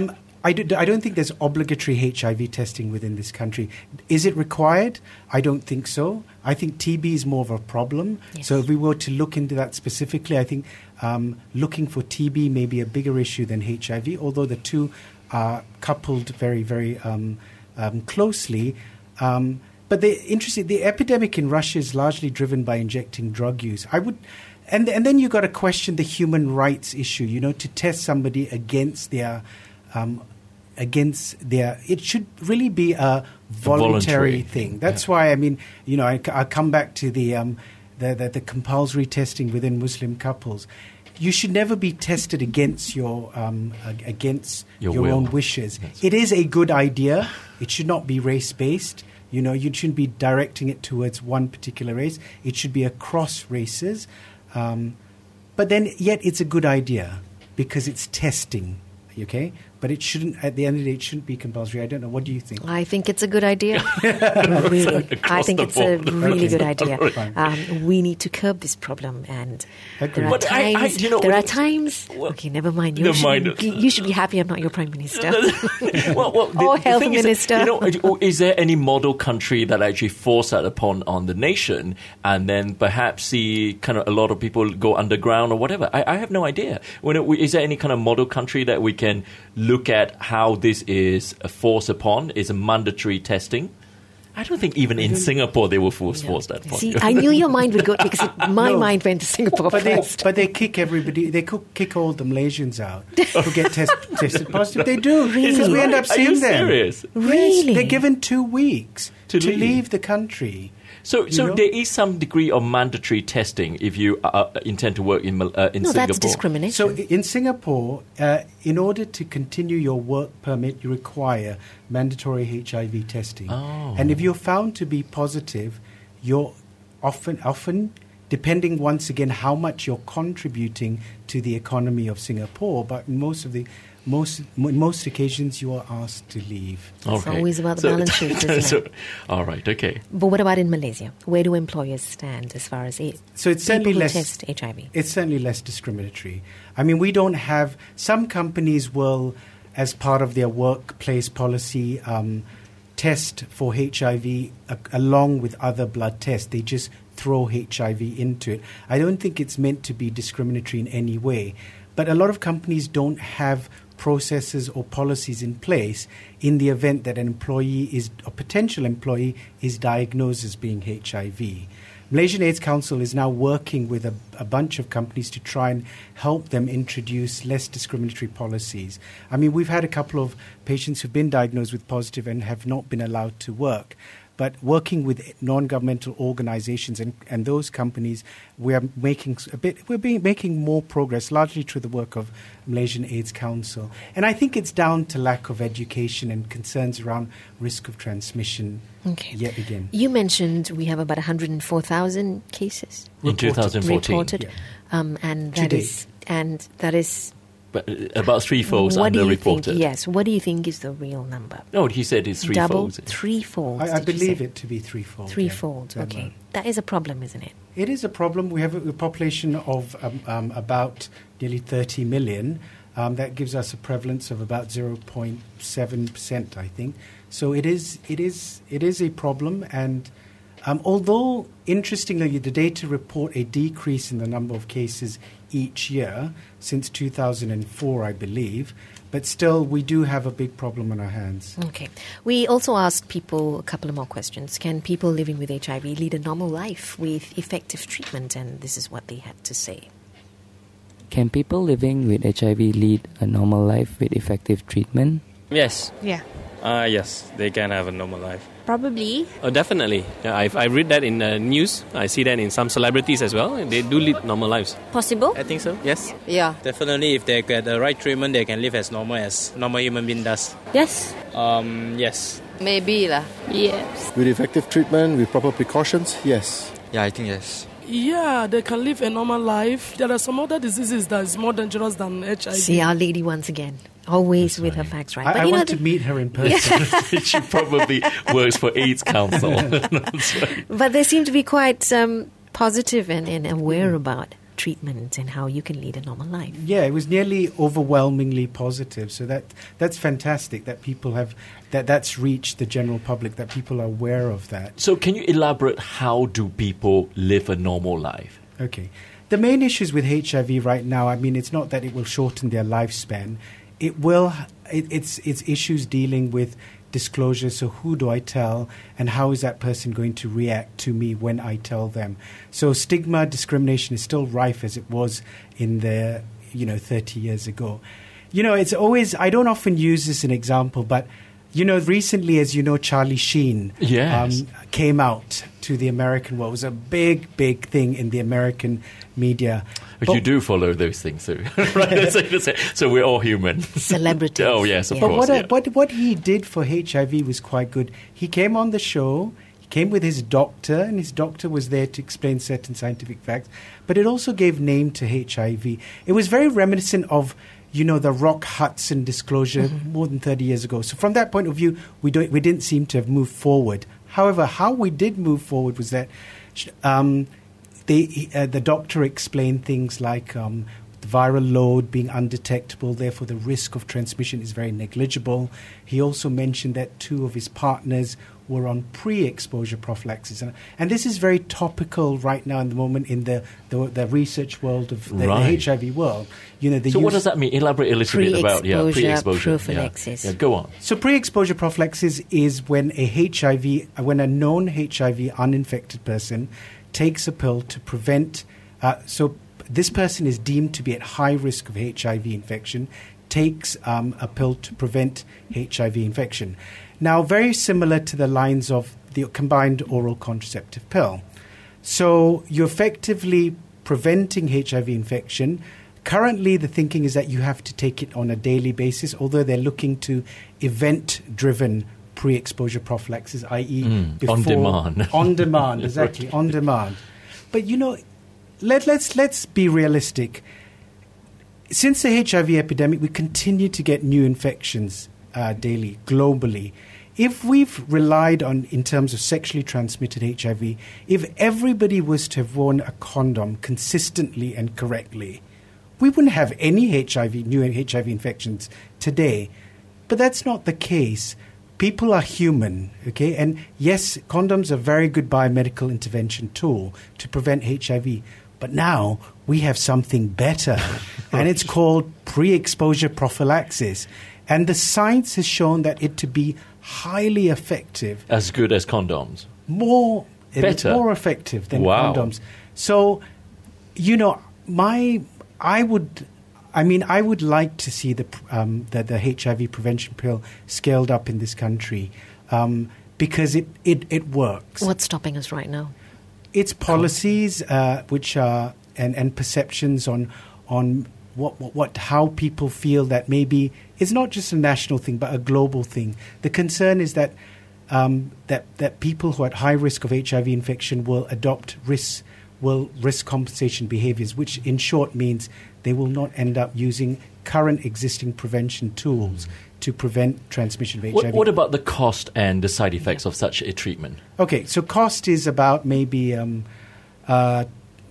[SPEAKER 4] I, do, I don't think there's obligatory H I V testing within this country. Is it required? I don't think so. I think T B is more of a problem.
[SPEAKER 2] Yes.
[SPEAKER 4] So if we were to look into that specifically, I think um, looking for T B may be a bigger issue than H I V, although the two are coupled very, very um, um, closely. Um, but the interesting, the epidemic in Russia is largely driven by injecting drug use. I would, and and then you got to question the human rights issue. You know, to test somebody against their um, against their, it should really be a voluntary,
[SPEAKER 3] voluntary.
[SPEAKER 4] thing. That's
[SPEAKER 3] Yeah.
[SPEAKER 4] why, I mean, you know, I, I come back to the, um, the, the the compulsory testing within Muslim couples. You should never be tested against your um, ag- against
[SPEAKER 3] Your
[SPEAKER 4] your,
[SPEAKER 3] will.
[SPEAKER 4] own wishes.
[SPEAKER 3] Yes.
[SPEAKER 4] It is a good idea. It should not be race based. You know, you shouldn't be directing it towards one particular race. It should be across races. Um, but then, yet, it's a good idea because it's testing. Okay, but it shouldn't. At the end of the day, it shouldn't be compulsory. I don't know. What do you think?
[SPEAKER 2] I think it's a good idea. Really, I think
[SPEAKER 3] the
[SPEAKER 2] it's a
[SPEAKER 3] board.
[SPEAKER 2] really
[SPEAKER 4] Okay.
[SPEAKER 2] good idea.
[SPEAKER 4] Fine.
[SPEAKER 2] Um, we need to curb this problem, and
[SPEAKER 4] Agreed.
[SPEAKER 2] there are
[SPEAKER 3] But I- I-
[SPEAKER 2] times.
[SPEAKER 3] you know,
[SPEAKER 2] there
[SPEAKER 3] when-
[SPEAKER 2] are times.
[SPEAKER 3] well,
[SPEAKER 2] okay, never mind. You
[SPEAKER 3] never
[SPEAKER 2] should,
[SPEAKER 3] mind.
[SPEAKER 2] You should be happy I'm not your prime minister.
[SPEAKER 3] well, well, the,
[SPEAKER 2] Or
[SPEAKER 3] the
[SPEAKER 2] health
[SPEAKER 3] thing is
[SPEAKER 2] minister.
[SPEAKER 3] that, you know, is there any model country that actually force that upon on the nation, and then perhaps see kind of a lot of people go underground or whatever? I, I have no idea. When it, is there any kind of model country that we can look at how this is forced upon? Is a mandatory testing? I don't think even in Singapore they will force force that upon
[SPEAKER 2] See,
[SPEAKER 3] you.
[SPEAKER 2] I knew your mind would go because it, my
[SPEAKER 4] No.
[SPEAKER 2] mind went to Singapore
[SPEAKER 4] But they,
[SPEAKER 2] first.
[SPEAKER 4] but they kick everybody. They co- kick all the Malaysians out who get test, tested positive. They do because we end up
[SPEAKER 3] Are
[SPEAKER 4] seeing
[SPEAKER 3] you
[SPEAKER 4] them.
[SPEAKER 3] serious?
[SPEAKER 2] Really?
[SPEAKER 4] Yes, they're given two weeks
[SPEAKER 3] To
[SPEAKER 4] to,
[SPEAKER 3] leave.
[SPEAKER 4] leave. the country.
[SPEAKER 3] So,
[SPEAKER 4] You
[SPEAKER 3] so
[SPEAKER 4] know?
[SPEAKER 3] there is some degree of mandatory testing if you uh, intend to work in Mal- uh, in
[SPEAKER 2] no,
[SPEAKER 3] Singapore.
[SPEAKER 2] that's discrimination.
[SPEAKER 4] So i- in Singapore, uh, in order to continue your work permit, you require mandatory H I V testing.
[SPEAKER 3] Oh.
[SPEAKER 4] And if you're found to be positive, you're often, often, depending once again how much you're contributing to the economy of Singapore, but in most of the most in most occasions you are asked to leave.
[SPEAKER 2] It's always about the balance sheet, isn't it?
[SPEAKER 3] so, all right, okay.
[SPEAKER 2] But what about in Malaysia? Where do employers stand as far as it,
[SPEAKER 4] So it's
[SPEAKER 2] people
[SPEAKER 4] certainly
[SPEAKER 2] who
[SPEAKER 4] less.
[SPEAKER 2] test H I V?
[SPEAKER 4] It's certainly less discriminatory. I mean, we don't have. Some companies will, as part of their workplace policy, um, test for H I V a- along with other blood tests. They just throw H I V into it. I don't think it's meant to be discriminatory in any way. But a lot of companies don't have processes or policies in place in the event that an employee is, a potential employee is diagnosed as being H I V. Malaysian AIDS Council is now working with a, a bunch of companies to try and help them introduce less discriminatory policies. I mean, we've had a couple of patients who've been diagnosed with positive and have not been allowed to work. But working with non-governmental organizations and, and those companies, we are making a bit. We're being, making more progress, largely through the work of Malaysian AIDS Council. And I think it's down to lack of education and concerns around risk of transmission.
[SPEAKER 2] Okay.
[SPEAKER 4] Yet again,
[SPEAKER 2] You mentioned we have about one hundred four thousand cases
[SPEAKER 3] In two thousand fourteen.
[SPEAKER 2] reported,
[SPEAKER 4] Yeah.
[SPEAKER 2] um, and
[SPEAKER 4] To
[SPEAKER 2] that
[SPEAKER 4] date.
[SPEAKER 2] is and that is
[SPEAKER 3] But uh, about three-folds
[SPEAKER 2] what do you
[SPEAKER 3] underreported.
[SPEAKER 2] think? Yes, what do you think is the real number?
[SPEAKER 3] No, he said it's
[SPEAKER 2] Double,
[SPEAKER 3] three-folds.
[SPEAKER 2] three-fold.
[SPEAKER 4] I, I
[SPEAKER 2] did you
[SPEAKER 4] believe
[SPEAKER 2] say?
[SPEAKER 4] it to be threefold. yeah.
[SPEAKER 2] Threefold.
[SPEAKER 4] Yeah.
[SPEAKER 2] Okay, that is a problem, isn't it?
[SPEAKER 4] It is a problem. We have a, a population of um, um, about nearly thirty million. Um, that gives us a prevalence of about zero point seven percent, I think. So it is, it is, it is a problem. And um, although, interestingly, the data report a decrease in the number of cases each year since two thousand four, I believe, but still we do have a big problem on our hands.
[SPEAKER 2] Okay. We also asked people a couple of more questions. Can people living with H I V lead a normal life with effective treatment? And this is what they had to say.
[SPEAKER 13] Can people living with H I V lead a normal life with effective treatment?
[SPEAKER 6] Yes.
[SPEAKER 8] Yeah.
[SPEAKER 6] Uh, yes, they can have a normal life.
[SPEAKER 8] Probably.
[SPEAKER 6] Oh, definitely. Yeah, I've, I read that in the news. I see that in some celebrities as well. They do lead normal lives.
[SPEAKER 8] Possible?
[SPEAKER 14] I think so, yes.
[SPEAKER 8] Yeah.
[SPEAKER 14] Definitely, if they get the right treatment, they can live as normal as normal human being does.
[SPEAKER 8] Yes.
[SPEAKER 14] Um, yes.
[SPEAKER 8] Maybe lah. Yes.
[SPEAKER 10] With effective treatment, with proper precautions, yes.
[SPEAKER 14] Yeah, I think yes.
[SPEAKER 11] Yeah, they can live a normal life. There are some other diseases that is more dangerous than H I V.
[SPEAKER 2] See our lady once again, always with her facts right.
[SPEAKER 4] I,
[SPEAKER 2] But
[SPEAKER 4] I
[SPEAKER 2] you know
[SPEAKER 4] want
[SPEAKER 2] the-
[SPEAKER 4] to meet her in person.
[SPEAKER 3] She probably works for AIDS Council.
[SPEAKER 2] But they seem to be quite um, positive and, and aware about treatment and how you can lead a normal life.
[SPEAKER 4] Yeah, it was nearly overwhelmingly positive. So that that's fantastic that people have that that's reached the general public, that people are aware of that.
[SPEAKER 3] So can you elaborate, how do people live a normal life?
[SPEAKER 4] Okay. The main issues with H I V right now, I mean, it's not that it will shorten their lifespan. It will, it, it's, it's issues dealing with disclosure. So who do I tell, and how is that person going to react to me when I tell them? So stigma, discrimination is still rife as it was in the, you know, thirty years ago. You know, it's always, I don't often use this as an example, but, you know, recently, as you know, Charlie Sheen
[SPEAKER 3] yes.
[SPEAKER 4] um, came out to the American world. It was a big, big thing in the American media.
[SPEAKER 3] But,
[SPEAKER 4] but
[SPEAKER 3] you do follow those things too, right? so, so we're all human.
[SPEAKER 2] Celebrities.
[SPEAKER 3] Oh, yes, of
[SPEAKER 2] yeah.
[SPEAKER 4] But
[SPEAKER 3] course.
[SPEAKER 4] what,
[SPEAKER 3] yeah.
[SPEAKER 4] what, what he did for H I V was quite good. He came on the show, he came with his doctor, and his doctor was there to explain certain scientific facts, but it also gave name to H I V. It was very reminiscent of, you know, the Rock Hudson disclosure mm-hmm. more than thirty years ago. So from that point of view, we don't, we didn't seem to have moved forward. However, how we did move forward was that um, they, uh, the doctor explained things like um, the viral load being undetectable, therefore the risk of transmission is very negligible. He also mentioned that two of his partners were on pre-exposure prophylaxis. And, and this is very topical right now in the moment in the, the, the research world of the,
[SPEAKER 3] right.
[SPEAKER 4] the H I V world. You know, the
[SPEAKER 3] so
[SPEAKER 4] use
[SPEAKER 3] what does that mean? Elaborate a little bit about yeah, pre-exposure
[SPEAKER 2] prophylaxis.
[SPEAKER 3] Yeah. yeah, go on.
[SPEAKER 4] So pre-exposure prophylaxis is when a H I V, when a known H I V uninfected person takes a pill to prevent, uh, so this person is deemed to be at high risk of H I V infection, takes um, a pill to prevent H I V infection. Now, very similar to the lines of the combined oral contraceptive pill. So you're effectively preventing H I V infection. Currently, the thinking is that you have to take it on a daily basis, although they're looking to event-driven pre-exposure prophylaxis, that is,
[SPEAKER 3] mm,
[SPEAKER 4] before,
[SPEAKER 3] on demand.
[SPEAKER 4] On demand, exactly, on demand. But, you know, let, let's, let's be realistic. Since the H I V epidemic, we continue to get new infections uh, daily, globally. If we've relied on, in terms of sexually transmitted H I V, if everybody was to have worn a condom consistently and correctly, we wouldn't have any H I V, new H I V infections today. But that's not the case. People are human, okay? And yes, condoms are a very good biomedical intervention tool to prevent H I V. But now we have something better, and it's called pre-exposure prophylaxis. And the science has shown that it to be highly effective.
[SPEAKER 3] As good as condoms?
[SPEAKER 4] More,
[SPEAKER 3] Better?
[SPEAKER 4] More effective than
[SPEAKER 3] wow.
[SPEAKER 4] condoms. So, you know, my, I would, I mean, I would like to see the, um, the, the H I V prevention pill scaled up in this country um, because it, it, it works.
[SPEAKER 2] What's stopping us right now?
[SPEAKER 4] It's policies uh, which are, and, and perceptions on, on What, what, what, how people feel that maybe it's not just a national thing, but a global thing. The concern is that um, that that people who are at high risk of H I V infection will adopt risk will risk compensation behaviors, which in short means they will not end up using current existing prevention tools to prevent transmission of H I V.
[SPEAKER 3] What, what about the cost and the side effects of such a treatment?
[SPEAKER 4] Okay, so cost is about maybe Um, uh,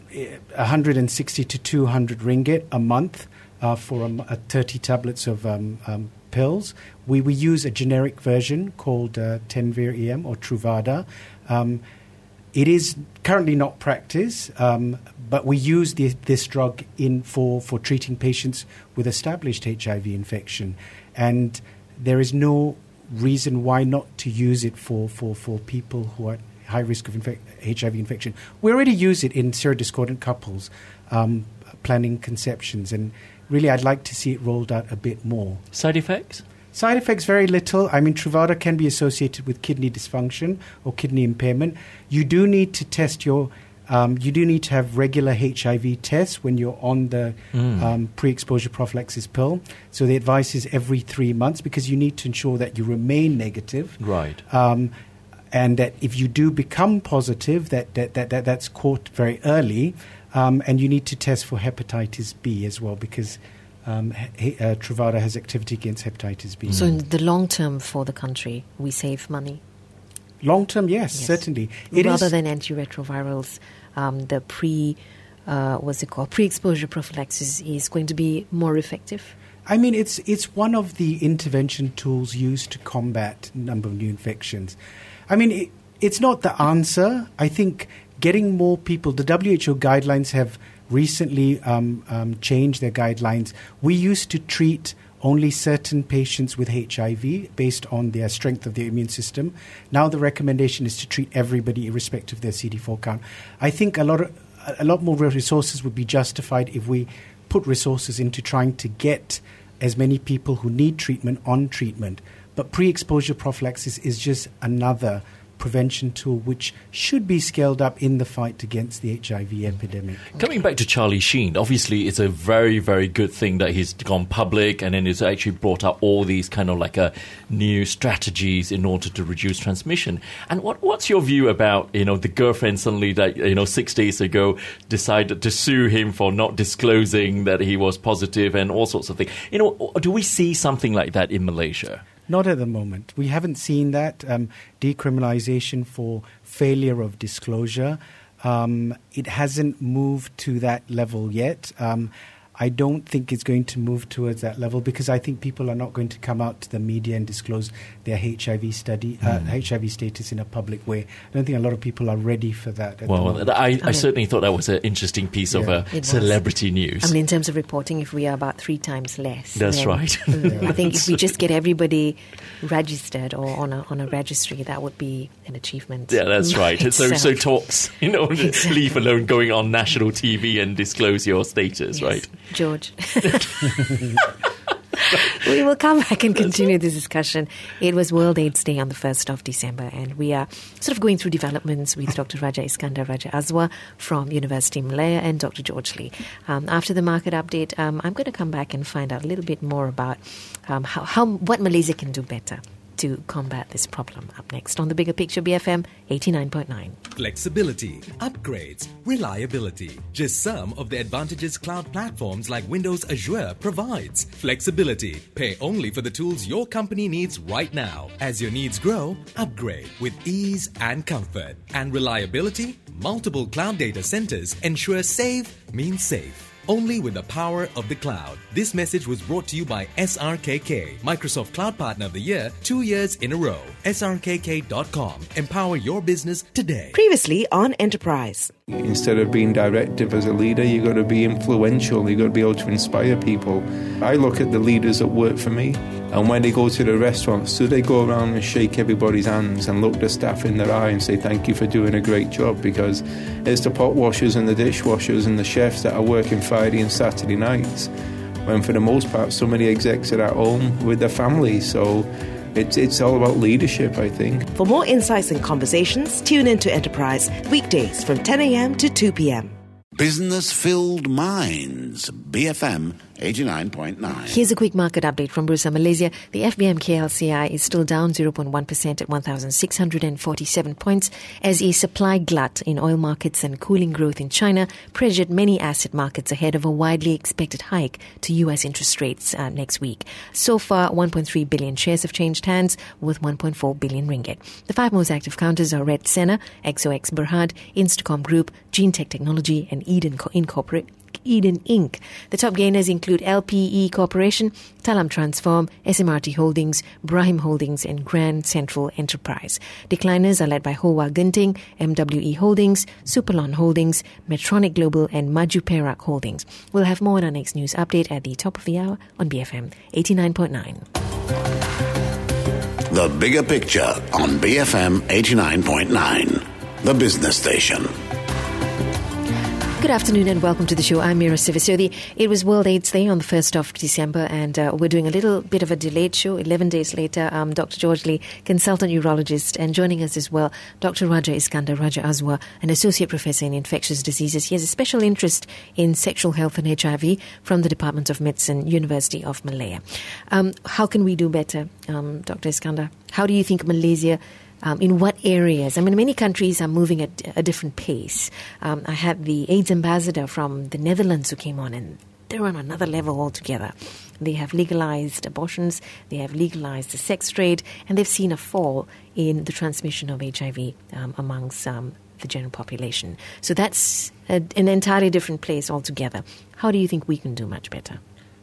[SPEAKER 4] one hundred sixty to two hundred ringgit a month uh, for um, uh, thirty tablets of um, um, pills. We, we use a generic version called uh, Tenvir E M or Truvada. Um, it is currently not practiced, um, but we use the, this drug in for, for treating patients with established H I V infection. And there is no reason why not to use it for, for, for people who are high risk of infec- H I V infection. We already use it in serodiscordant couples um, planning conceptions, and really I'd like to see it rolled out a bit more.
[SPEAKER 3] Side effects?
[SPEAKER 4] Side effects, very little. I mean, Truvada can be associated with kidney dysfunction or kidney impairment. You do need to test your, um, you do need to have regular H I V tests when you're on the mm. um, pre-exposure prophylaxis pill. So the advice is every three months because you need to ensure that you remain negative.
[SPEAKER 3] Right.
[SPEAKER 4] Um, And that if you do become positive, that, that, that, that that's caught very early. Um, and you need to test for hepatitis B as well because um, he, uh, Truvada has activity against hepatitis B.
[SPEAKER 2] So in the long term for the country, we save money?
[SPEAKER 4] Long term, yes, yes. certainly. It
[SPEAKER 2] Rather
[SPEAKER 4] is
[SPEAKER 2] than antiretrovirals, um, the pre... uh, what's it called, pre-exposure prophylaxis is going to be more effective?
[SPEAKER 4] I mean, it's it's one of the intervention tools used to combat a number of new infections. I mean, it, it's not the answer. I think getting more people, the W H O guidelines have recently um, um, changed their guidelines. We used to treat only certain patients with H I V based on their strength of the immune system. Now the recommendation is to treat everybody irrespective of their C D four count. I think a lot of, a lot more resources would be justified if we put resources into trying to get as many people who need treatment on treatment. But pre-exposure prophylaxis is just another prevention tool which should be scaled up in the fight against the H I V epidemic.
[SPEAKER 3] Coming back to Charlie Sheen, obviously it's a very, very good thing that he's gone public and then it's actually brought up all these kind of like a new strategies in order to reduce transmission. And what what's your view about, you know, the girlfriend suddenly that, you know, six days ago decided to sue him for not disclosing that he was positive and all sorts of things. You know, do we see something like that in Malaysia?
[SPEAKER 4] Not at the moment. We haven't seen that. Um, decriminalization for failure of disclosure. Um, it hasn't moved to that level yet. Um, I don't think it's going to move towards that level because I think people are not going to come out to the media and disclose their H I V study, uh, mm. H I V status in a public way. I don't think a lot of people are ready for that. At
[SPEAKER 3] well,
[SPEAKER 4] the
[SPEAKER 3] I, I,
[SPEAKER 2] I mean,
[SPEAKER 3] certainly thought that was an interesting piece yeah. of uh, celebrity news.
[SPEAKER 2] I mean, in terms of reporting, if we are about three times less.
[SPEAKER 3] That's
[SPEAKER 2] then,
[SPEAKER 3] right.
[SPEAKER 2] uh, I think if we just get everybody registered or on a on a registry, that would be an achievement.
[SPEAKER 3] Yeah, that's right. So, so talks, you know,
[SPEAKER 2] exactly.
[SPEAKER 3] leave alone going on national T V and disclose your status,
[SPEAKER 2] yes.
[SPEAKER 3] right?
[SPEAKER 2] George. We will come back and continue this discussion. It was World AIDS Day on the first of December, and we are sort of going through developments with Doctor Raja Iskandar Raja Azwa from University Malaya and Doctor George Lee. Um, after the market update, um, I'm going to come back and find out a little bit more about um, how, how what Malaysia can do better to combat this problem. Up next on The Bigger Picture, B F M eighty-nine point nine.
[SPEAKER 15] Flexibility, upgrades, reliability. Just some of the advantages cloud platforms like Windows Azure provides. Flexibility. Pay only for the tools your company needs right now. As your needs grow, upgrade with ease and comfort. And reliability? Multiple cloud data centers ensure safe means safe. Only with the power of the cloud. This message was brought to you by S R K K, Microsoft Cloud Partner of the Year, two years in a row. S R K K dot com. Empower your business today.
[SPEAKER 16] Previously on Enterprise.
[SPEAKER 17] Instead of being directive as a leader, you've got to be influential. You've got to be able to inspire people. I look at the leaders that work for me, and when they go to the restaurants, do they go around and shake everybody's hands and look the staff in their eye and say thank you for doing a great job? Because it's the pot washers and the dishwashers and the chefs that are working Friday and Saturday nights, when for the most part so many execs are at home with their families. So It's, it's all about leadership, I think.
[SPEAKER 16] For more insights and conversations, tune in to Enterprise weekdays from ten a.m. to two p.m.
[SPEAKER 1] Business-filled minds. B F M eighty-nine point nine.
[SPEAKER 2] Here's a quick market update from Bursa Malaysia. The F B M K L C I is still down zero point one percent at one thousand six hundred forty-seven points as a supply glut in oil markets and cooling growth in China pressured many asset markets ahead of a widely expected hike to U S interest rates uh, next week. So far, one point three billion shares have changed hands worth one point four billion ringgit. The five most active counters are Red Sena, X O X Berhad, Instacom Group, GeneTech Technology and Eden Incorporate. Eden Incorporated. The top gainers include L P E Corporation, Talam Transform, S M R T Holdings, Brahim Holdings and Grand Central Enterprise. Decliners are led by Hoa Genting, M W E Holdings, Superlon Holdings, Medtronic Global and Maju Perak Holdings. We'll have more on our next news update at the top of the hour on B F M eighty-nine point nine.
[SPEAKER 1] The Bigger Picture on B F M eighty-nine point nine, the business station.
[SPEAKER 2] Good afternoon and welcome to the show. I'm Mira Sivisodi. It was World AIDS Day on the first of December and uh, we're doing a little bit of a delayed show, eleven days later. Um, Doctor George Lee, consultant urologist, and joining us as well, Doctor Raja Iskandar Raja Azwa, an associate professor in infectious diseases. He has a special interest in sexual health and H I V from the Department of Medicine, University of Malaya. Um, how can we do better, um, Doctor Iskandar? How do you think Malaysia Um, in what areas? I mean, many countries are moving at a different pace. Um, I had the AIDS ambassador from the Netherlands who came on, and they're on another level altogether. They have legalized abortions, they have legalized the sex trade, and they've seen a fall in the transmission of H I V um, amongst um, the general population. So that's a, an entirely different place altogether. How do you think we can do much better?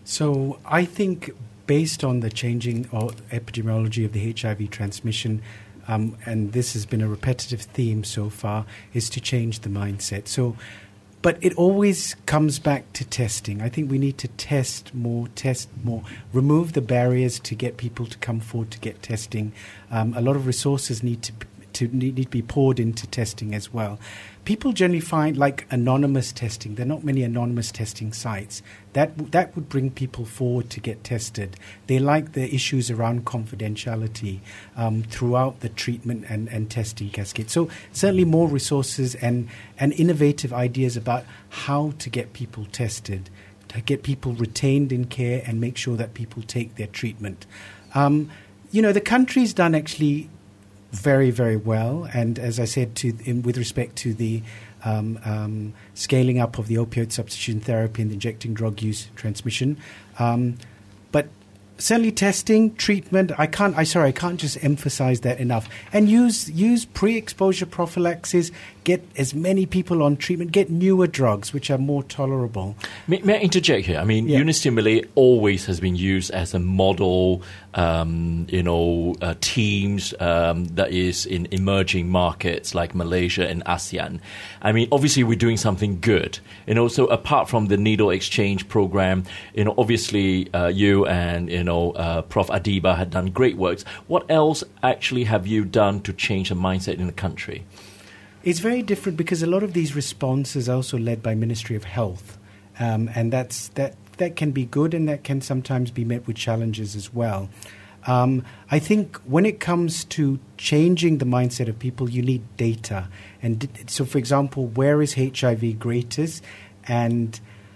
[SPEAKER 4] So I think based on the changing of epidemiology of the H I V transmission, um, and this has been a repetitive theme so far, is to change the mindset. So, but it always comes back to testing. I think we need to test more, test more, remove the barriers to get people to come forward to get testing. Um, a lot of resources need to to need, need to be poured into testing as well. People generally find, like anonymous testing, there are not many anonymous testing sites. That that would bring people forward to get tested. They like the issues around confidentiality um, throughout the treatment and, and testing cascade. So certainly more resources and, and innovative ideas about how to get people tested, to get people retained in care and make sure that people take their treatment. Um, you know, the country's done actually very, very well. And as I said, to in, with respect to the um, um, scaling up of the opioid substitution therapy and the injecting drug use transmission, um, but certainly testing, treatment. I can't. I sorry, I can't just emphasize that enough. And use use pre-exposure prophylaxis. Get as many people on treatment. Get newer drugs which are more tolerable.
[SPEAKER 3] May, may I interject here? I mean,
[SPEAKER 4] Yeah.
[SPEAKER 3] Unistimulate always has been used as a model, um, you know, uh, teams um, that is in emerging markets like Malaysia and ASEAN. I mean, obviously we're doing something good. You know, so apart from the needle exchange program, you know, obviously uh, you and you know uh, Professor Adiba had done great works. What else actually have you done to change the mindset in the country?
[SPEAKER 4] It's very different because a lot of these responses are also led by Ministry of Health, um, and that's that that can be good and that can sometimes be met with challenges as well. Um, I think when it comes to changing the mindset of people, you need data. And d- so, for example, where is H I V greatest, and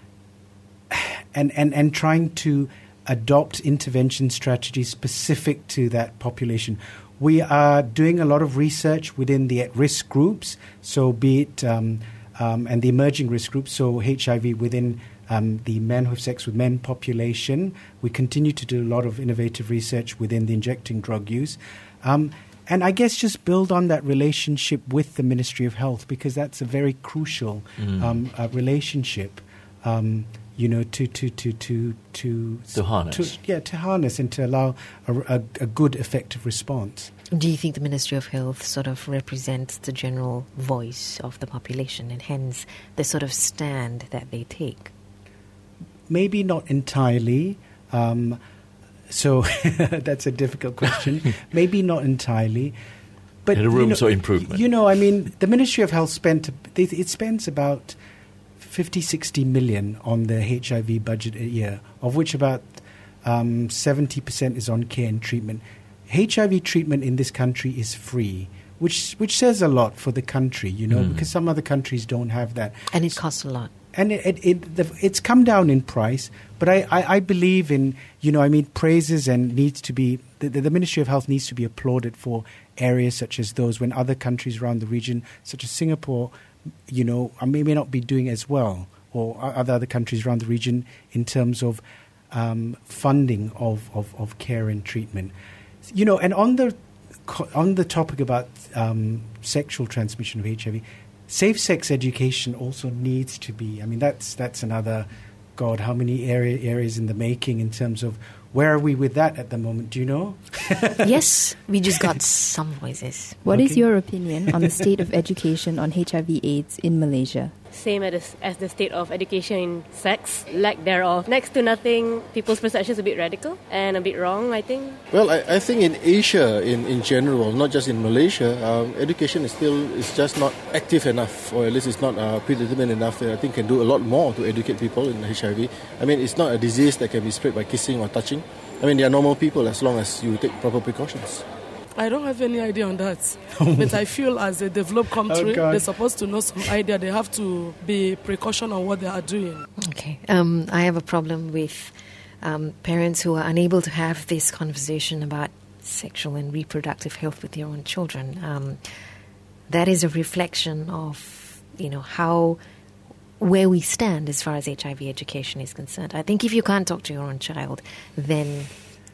[SPEAKER 4] and and and trying to adopt intervention strategies specific to that population. We are doing a lot of research within the at-risk groups, so be it um, um, and the emerging risk groups, so H I V within um, the men who have sex with men population. We continue to do a lot of innovative research within the injecting drug use. Um, and I guess just build on that relationship with the Ministry of Health, because that's a very crucial
[SPEAKER 3] Mm.
[SPEAKER 4] um, uh, relationship. Um, you know, to to to to to
[SPEAKER 3] To harness.
[SPEAKER 4] to, yeah, to harness and to allow a, a, a good, effective response.
[SPEAKER 2] Do you think the Ministry of Health sort of represents the general voice of the population and hence the sort of stand that they take?
[SPEAKER 4] Maybe not entirely. Um, so that's a difficult question. Maybe not entirely. But
[SPEAKER 3] There are rooms
[SPEAKER 4] you know,
[SPEAKER 3] for improvement.
[SPEAKER 4] You know, I mean, the Ministry of Health spent it it spends about fifty, sixty million on the H I V budget a year, of which about um, seventy percent is on care and treatment. H I V treatment in this country is free, which which says a lot for the country, you know,
[SPEAKER 2] Mm.
[SPEAKER 4] because some other countries don't have that.
[SPEAKER 2] And it costs a lot.
[SPEAKER 4] And it, it, it, the, it's come down in price, but I, I, I believe in, you know, I mean, praises and needs to be, the, the Ministry of Health needs to be applauded for areas such as those when other countries around the region, such as Singapore, you know, may, may not be doing as well, or other other countries around the region in terms of um, funding of, of, of care and treatment. You know, and on the on the topic about um, sexual transmission of H I V, safe sex education also needs to be. I mean, that's that's another, God, how many area, areas in the making in terms of where are we with that at the moment? Do you know?
[SPEAKER 2] Yes, we just got some voices.
[SPEAKER 5] What is
[SPEAKER 4] Okay.
[SPEAKER 5] your opinion on the state of education on H I V AIDS in Malaysia?
[SPEAKER 18] Same as, as the state of education in sex, lack thereof. Next to nothing, people's perceptions a bit radical and a bit wrong, I think.
[SPEAKER 10] Well, I, I think in Asia, in, in general, not just in Malaysia, um, education is still is just not active enough, or at least it's not uh, predetermined enough. I think can do a lot more to educate people in H I V. I mean, it's not a disease that can be spread by kissing or touching. I mean, they are normal people as long as you take proper precautions.
[SPEAKER 11] I don't have any idea on that. But I feel as a developed country,
[SPEAKER 4] Oh, God.
[SPEAKER 11] they're supposed to know some idea. They have to be precaution on what they are doing.
[SPEAKER 2] Okay. Um, I have a problem with um, parents who are unable to have this conversation about sexual and reproductive health with their own children. Um, that is a reflection of, you know, how where we stand as far as H I V education is concerned. I think if you can't talk to your own child, then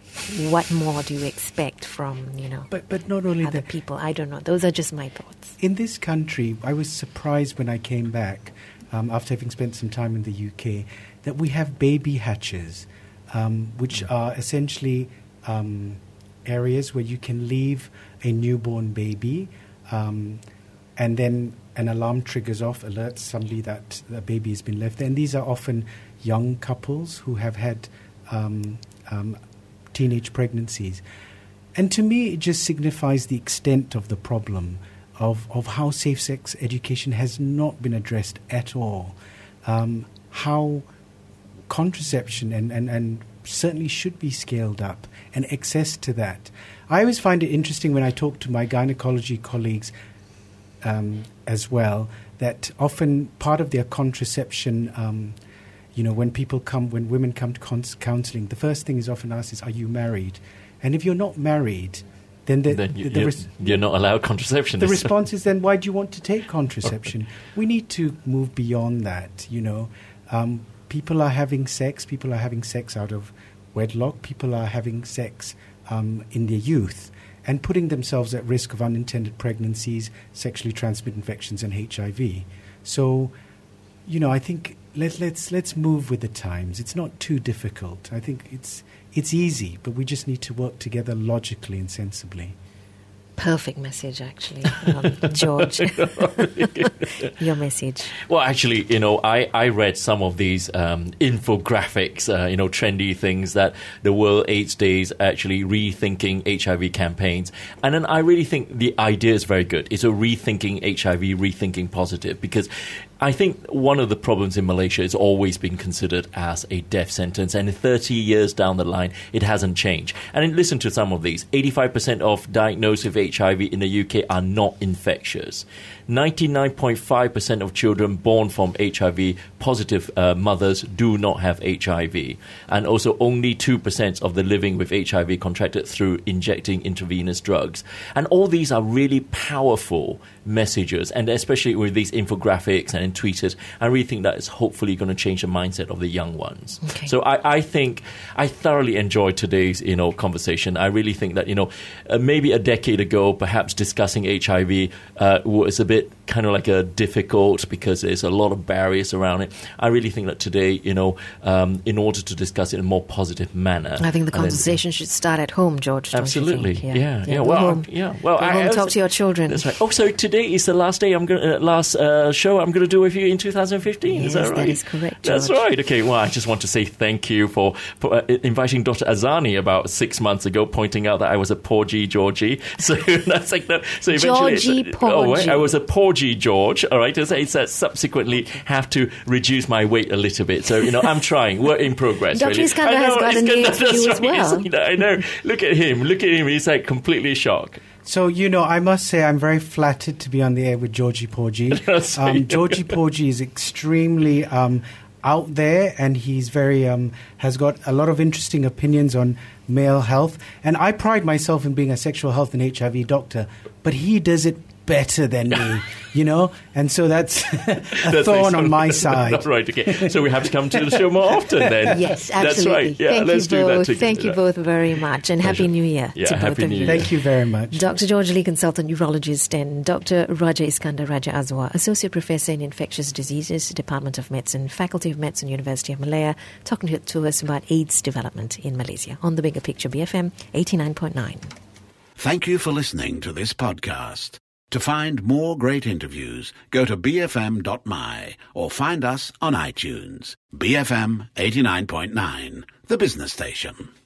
[SPEAKER 2] what more do you expect from, you know,
[SPEAKER 4] but, but not only
[SPEAKER 2] other
[SPEAKER 4] that,
[SPEAKER 2] people? I don't know. Those are just my thoughts.
[SPEAKER 4] In this country, I was surprised when I came back, um, after having spent some time in the U K, that we have baby hatches, um, which are essentially um, areas where you can leave a newborn baby, um, and then an alarm triggers off, alerts somebody that the baby has been left there. And these are often young couples who have had um, um, teenage pregnancies. And to me, it just signifies the extent of the problem of, of how safe sex education has not been addressed at all. Um, how contraception and, and, and certainly should be scaled up, and access to that. I always find it interesting when I talk to my gynecology colleagues um, as well, that often part of their contraception, um, you know, when people come, when women come to cons- counselling, the first thing is often asked is, are you married? And if you're not married, then, the,
[SPEAKER 3] then you,
[SPEAKER 4] the, the
[SPEAKER 3] you're,
[SPEAKER 4] res-
[SPEAKER 3] you're not allowed contraception.
[SPEAKER 4] The response is then, why do you want to take contraception? We need to move beyond that, you know. Um, people are having sex, people are having sex out of wedlock, people are having sex um, in their youth and putting themselves at risk of unintended pregnancies, sexually transmitted infections, and H I V. So, you know, I think let, let's let's move with the times. It's not too difficult. I think it's it's easy, but we just need to work together logically and sensibly.
[SPEAKER 2] Perfect message, actually, um, George. Your message.
[SPEAKER 3] Well, actually, you know, I, I read some of these um, infographics, uh, you know, trendy things that the World AIDS Day is actually rethinking H I V campaigns. And then I really think the idea is very good. It's a rethinking H I V, rethinking positive, because I think one of the problems in Malaysia is always been considered as a death sentence, and thirty years down the line, it hasn't changed. And listen to some of these. eighty-five percent of diagnosed with H I V in the U K are not infectious. ninety-nine point five percent of children born from H I V positive uh, mothers do not have H I V. And also only two percent of the living with H I V contracted through injecting intravenous drugs. And all these are really powerful messages, and especially with these infographics and tweeted, I really think that is hopefully going to change the mindset of the young ones.
[SPEAKER 2] Okay.
[SPEAKER 3] So I, I think I thoroughly enjoyed today's, you know, conversation. I really think that, you know, uh, maybe a decade ago, perhaps discussing H I V uh, was a bit kind of like a difficult because there's a lot of barriers around it. I really think that today, you know, um, in order to discuss it in a more positive manner,
[SPEAKER 2] I think the
[SPEAKER 3] and
[SPEAKER 2] conversation then, should start at home, George. Don't
[SPEAKER 3] absolutely,
[SPEAKER 2] you think?
[SPEAKER 3] yeah, yeah.
[SPEAKER 2] yeah.
[SPEAKER 3] yeah.
[SPEAKER 2] Go
[SPEAKER 3] Well,
[SPEAKER 2] home.
[SPEAKER 3] yeah. Well,
[SPEAKER 2] Go
[SPEAKER 3] I,
[SPEAKER 2] home,
[SPEAKER 3] I
[SPEAKER 2] talk to your children.
[SPEAKER 3] That's right. Oh, so today is the last day I'm going uh, last uh, show I'm going to do with you in two thousand fifteen.
[SPEAKER 2] Yes,
[SPEAKER 3] is that right?
[SPEAKER 2] that is correct, George.
[SPEAKER 3] That's right. Okay. Well, I just want to say thank you for, for uh, inviting Doctor Azani about six months ago, pointing out that I was a porgy Georgie. So that's like that. So eventually,
[SPEAKER 2] Georgie
[SPEAKER 3] it's, oh,
[SPEAKER 2] porgy.
[SPEAKER 3] I was a porgy George. All right. It's, it's uh, subsequently have to reduce my weight a little bit. So you know, I'm trying. Work in progress.
[SPEAKER 2] Doctor
[SPEAKER 3] Really.
[SPEAKER 2] Iskandar has got a name for you as well.
[SPEAKER 3] You know, I know. Look at him. Look at him. He's like completely shocked.
[SPEAKER 4] So, you know, I must say I'm very flattered to be on the air with Georgie Porgy. Um, Georgie Porgy is extremely um, out there, and he's very um, has got a lot of interesting opinions on male health. And I pride myself in being a sexual health and H I V doctor, but he does it better than me, you know? And so that's a
[SPEAKER 3] that's
[SPEAKER 4] thorn on my side.
[SPEAKER 3] That's right, okay. So we have to come to the show more often then.
[SPEAKER 2] Yes, absolutely.
[SPEAKER 3] That's right. Yeah,
[SPEAKER 2] Thank
[SPEAKER 3] let's
[SPEAKER 2] you
[SPEAKER 3] do
[SPEAKER 2] both.
[SPEAKER 3] that together.
[SPEAKER 2] Thank you both very much, and
[SPEAKER 3] Pleasure.
[SPEAKER 2] Happy New Year
[SPEAKER 3] Yeah,
[SPEAKER 2] to
[SPEAKER 3] Happy
[SPEAKER 2] both
[SPEAKER 3] New
[SPEAKER 2] of you.
[SPEAKER 3] Year.
[SPEAKER 4] Thank you very much.
[SPEAKER 2] Doctor George Lee, consultant urologist, and Doctor Raja Iskandar Raja Azwa, associate professor in infectious diseases, Department of Medicine, Faculty of Medicine, University of Malaya, talking to, to us about AIDS development in Malaysia on The Bigger Picture, B F M eighty-nine point nine.
[SPEAKER 1] Thank you for listening to this podcast. To find more great interviews, go to b f m dot m y or find us on iTunes. B F M eighty-nine point nine, the business station.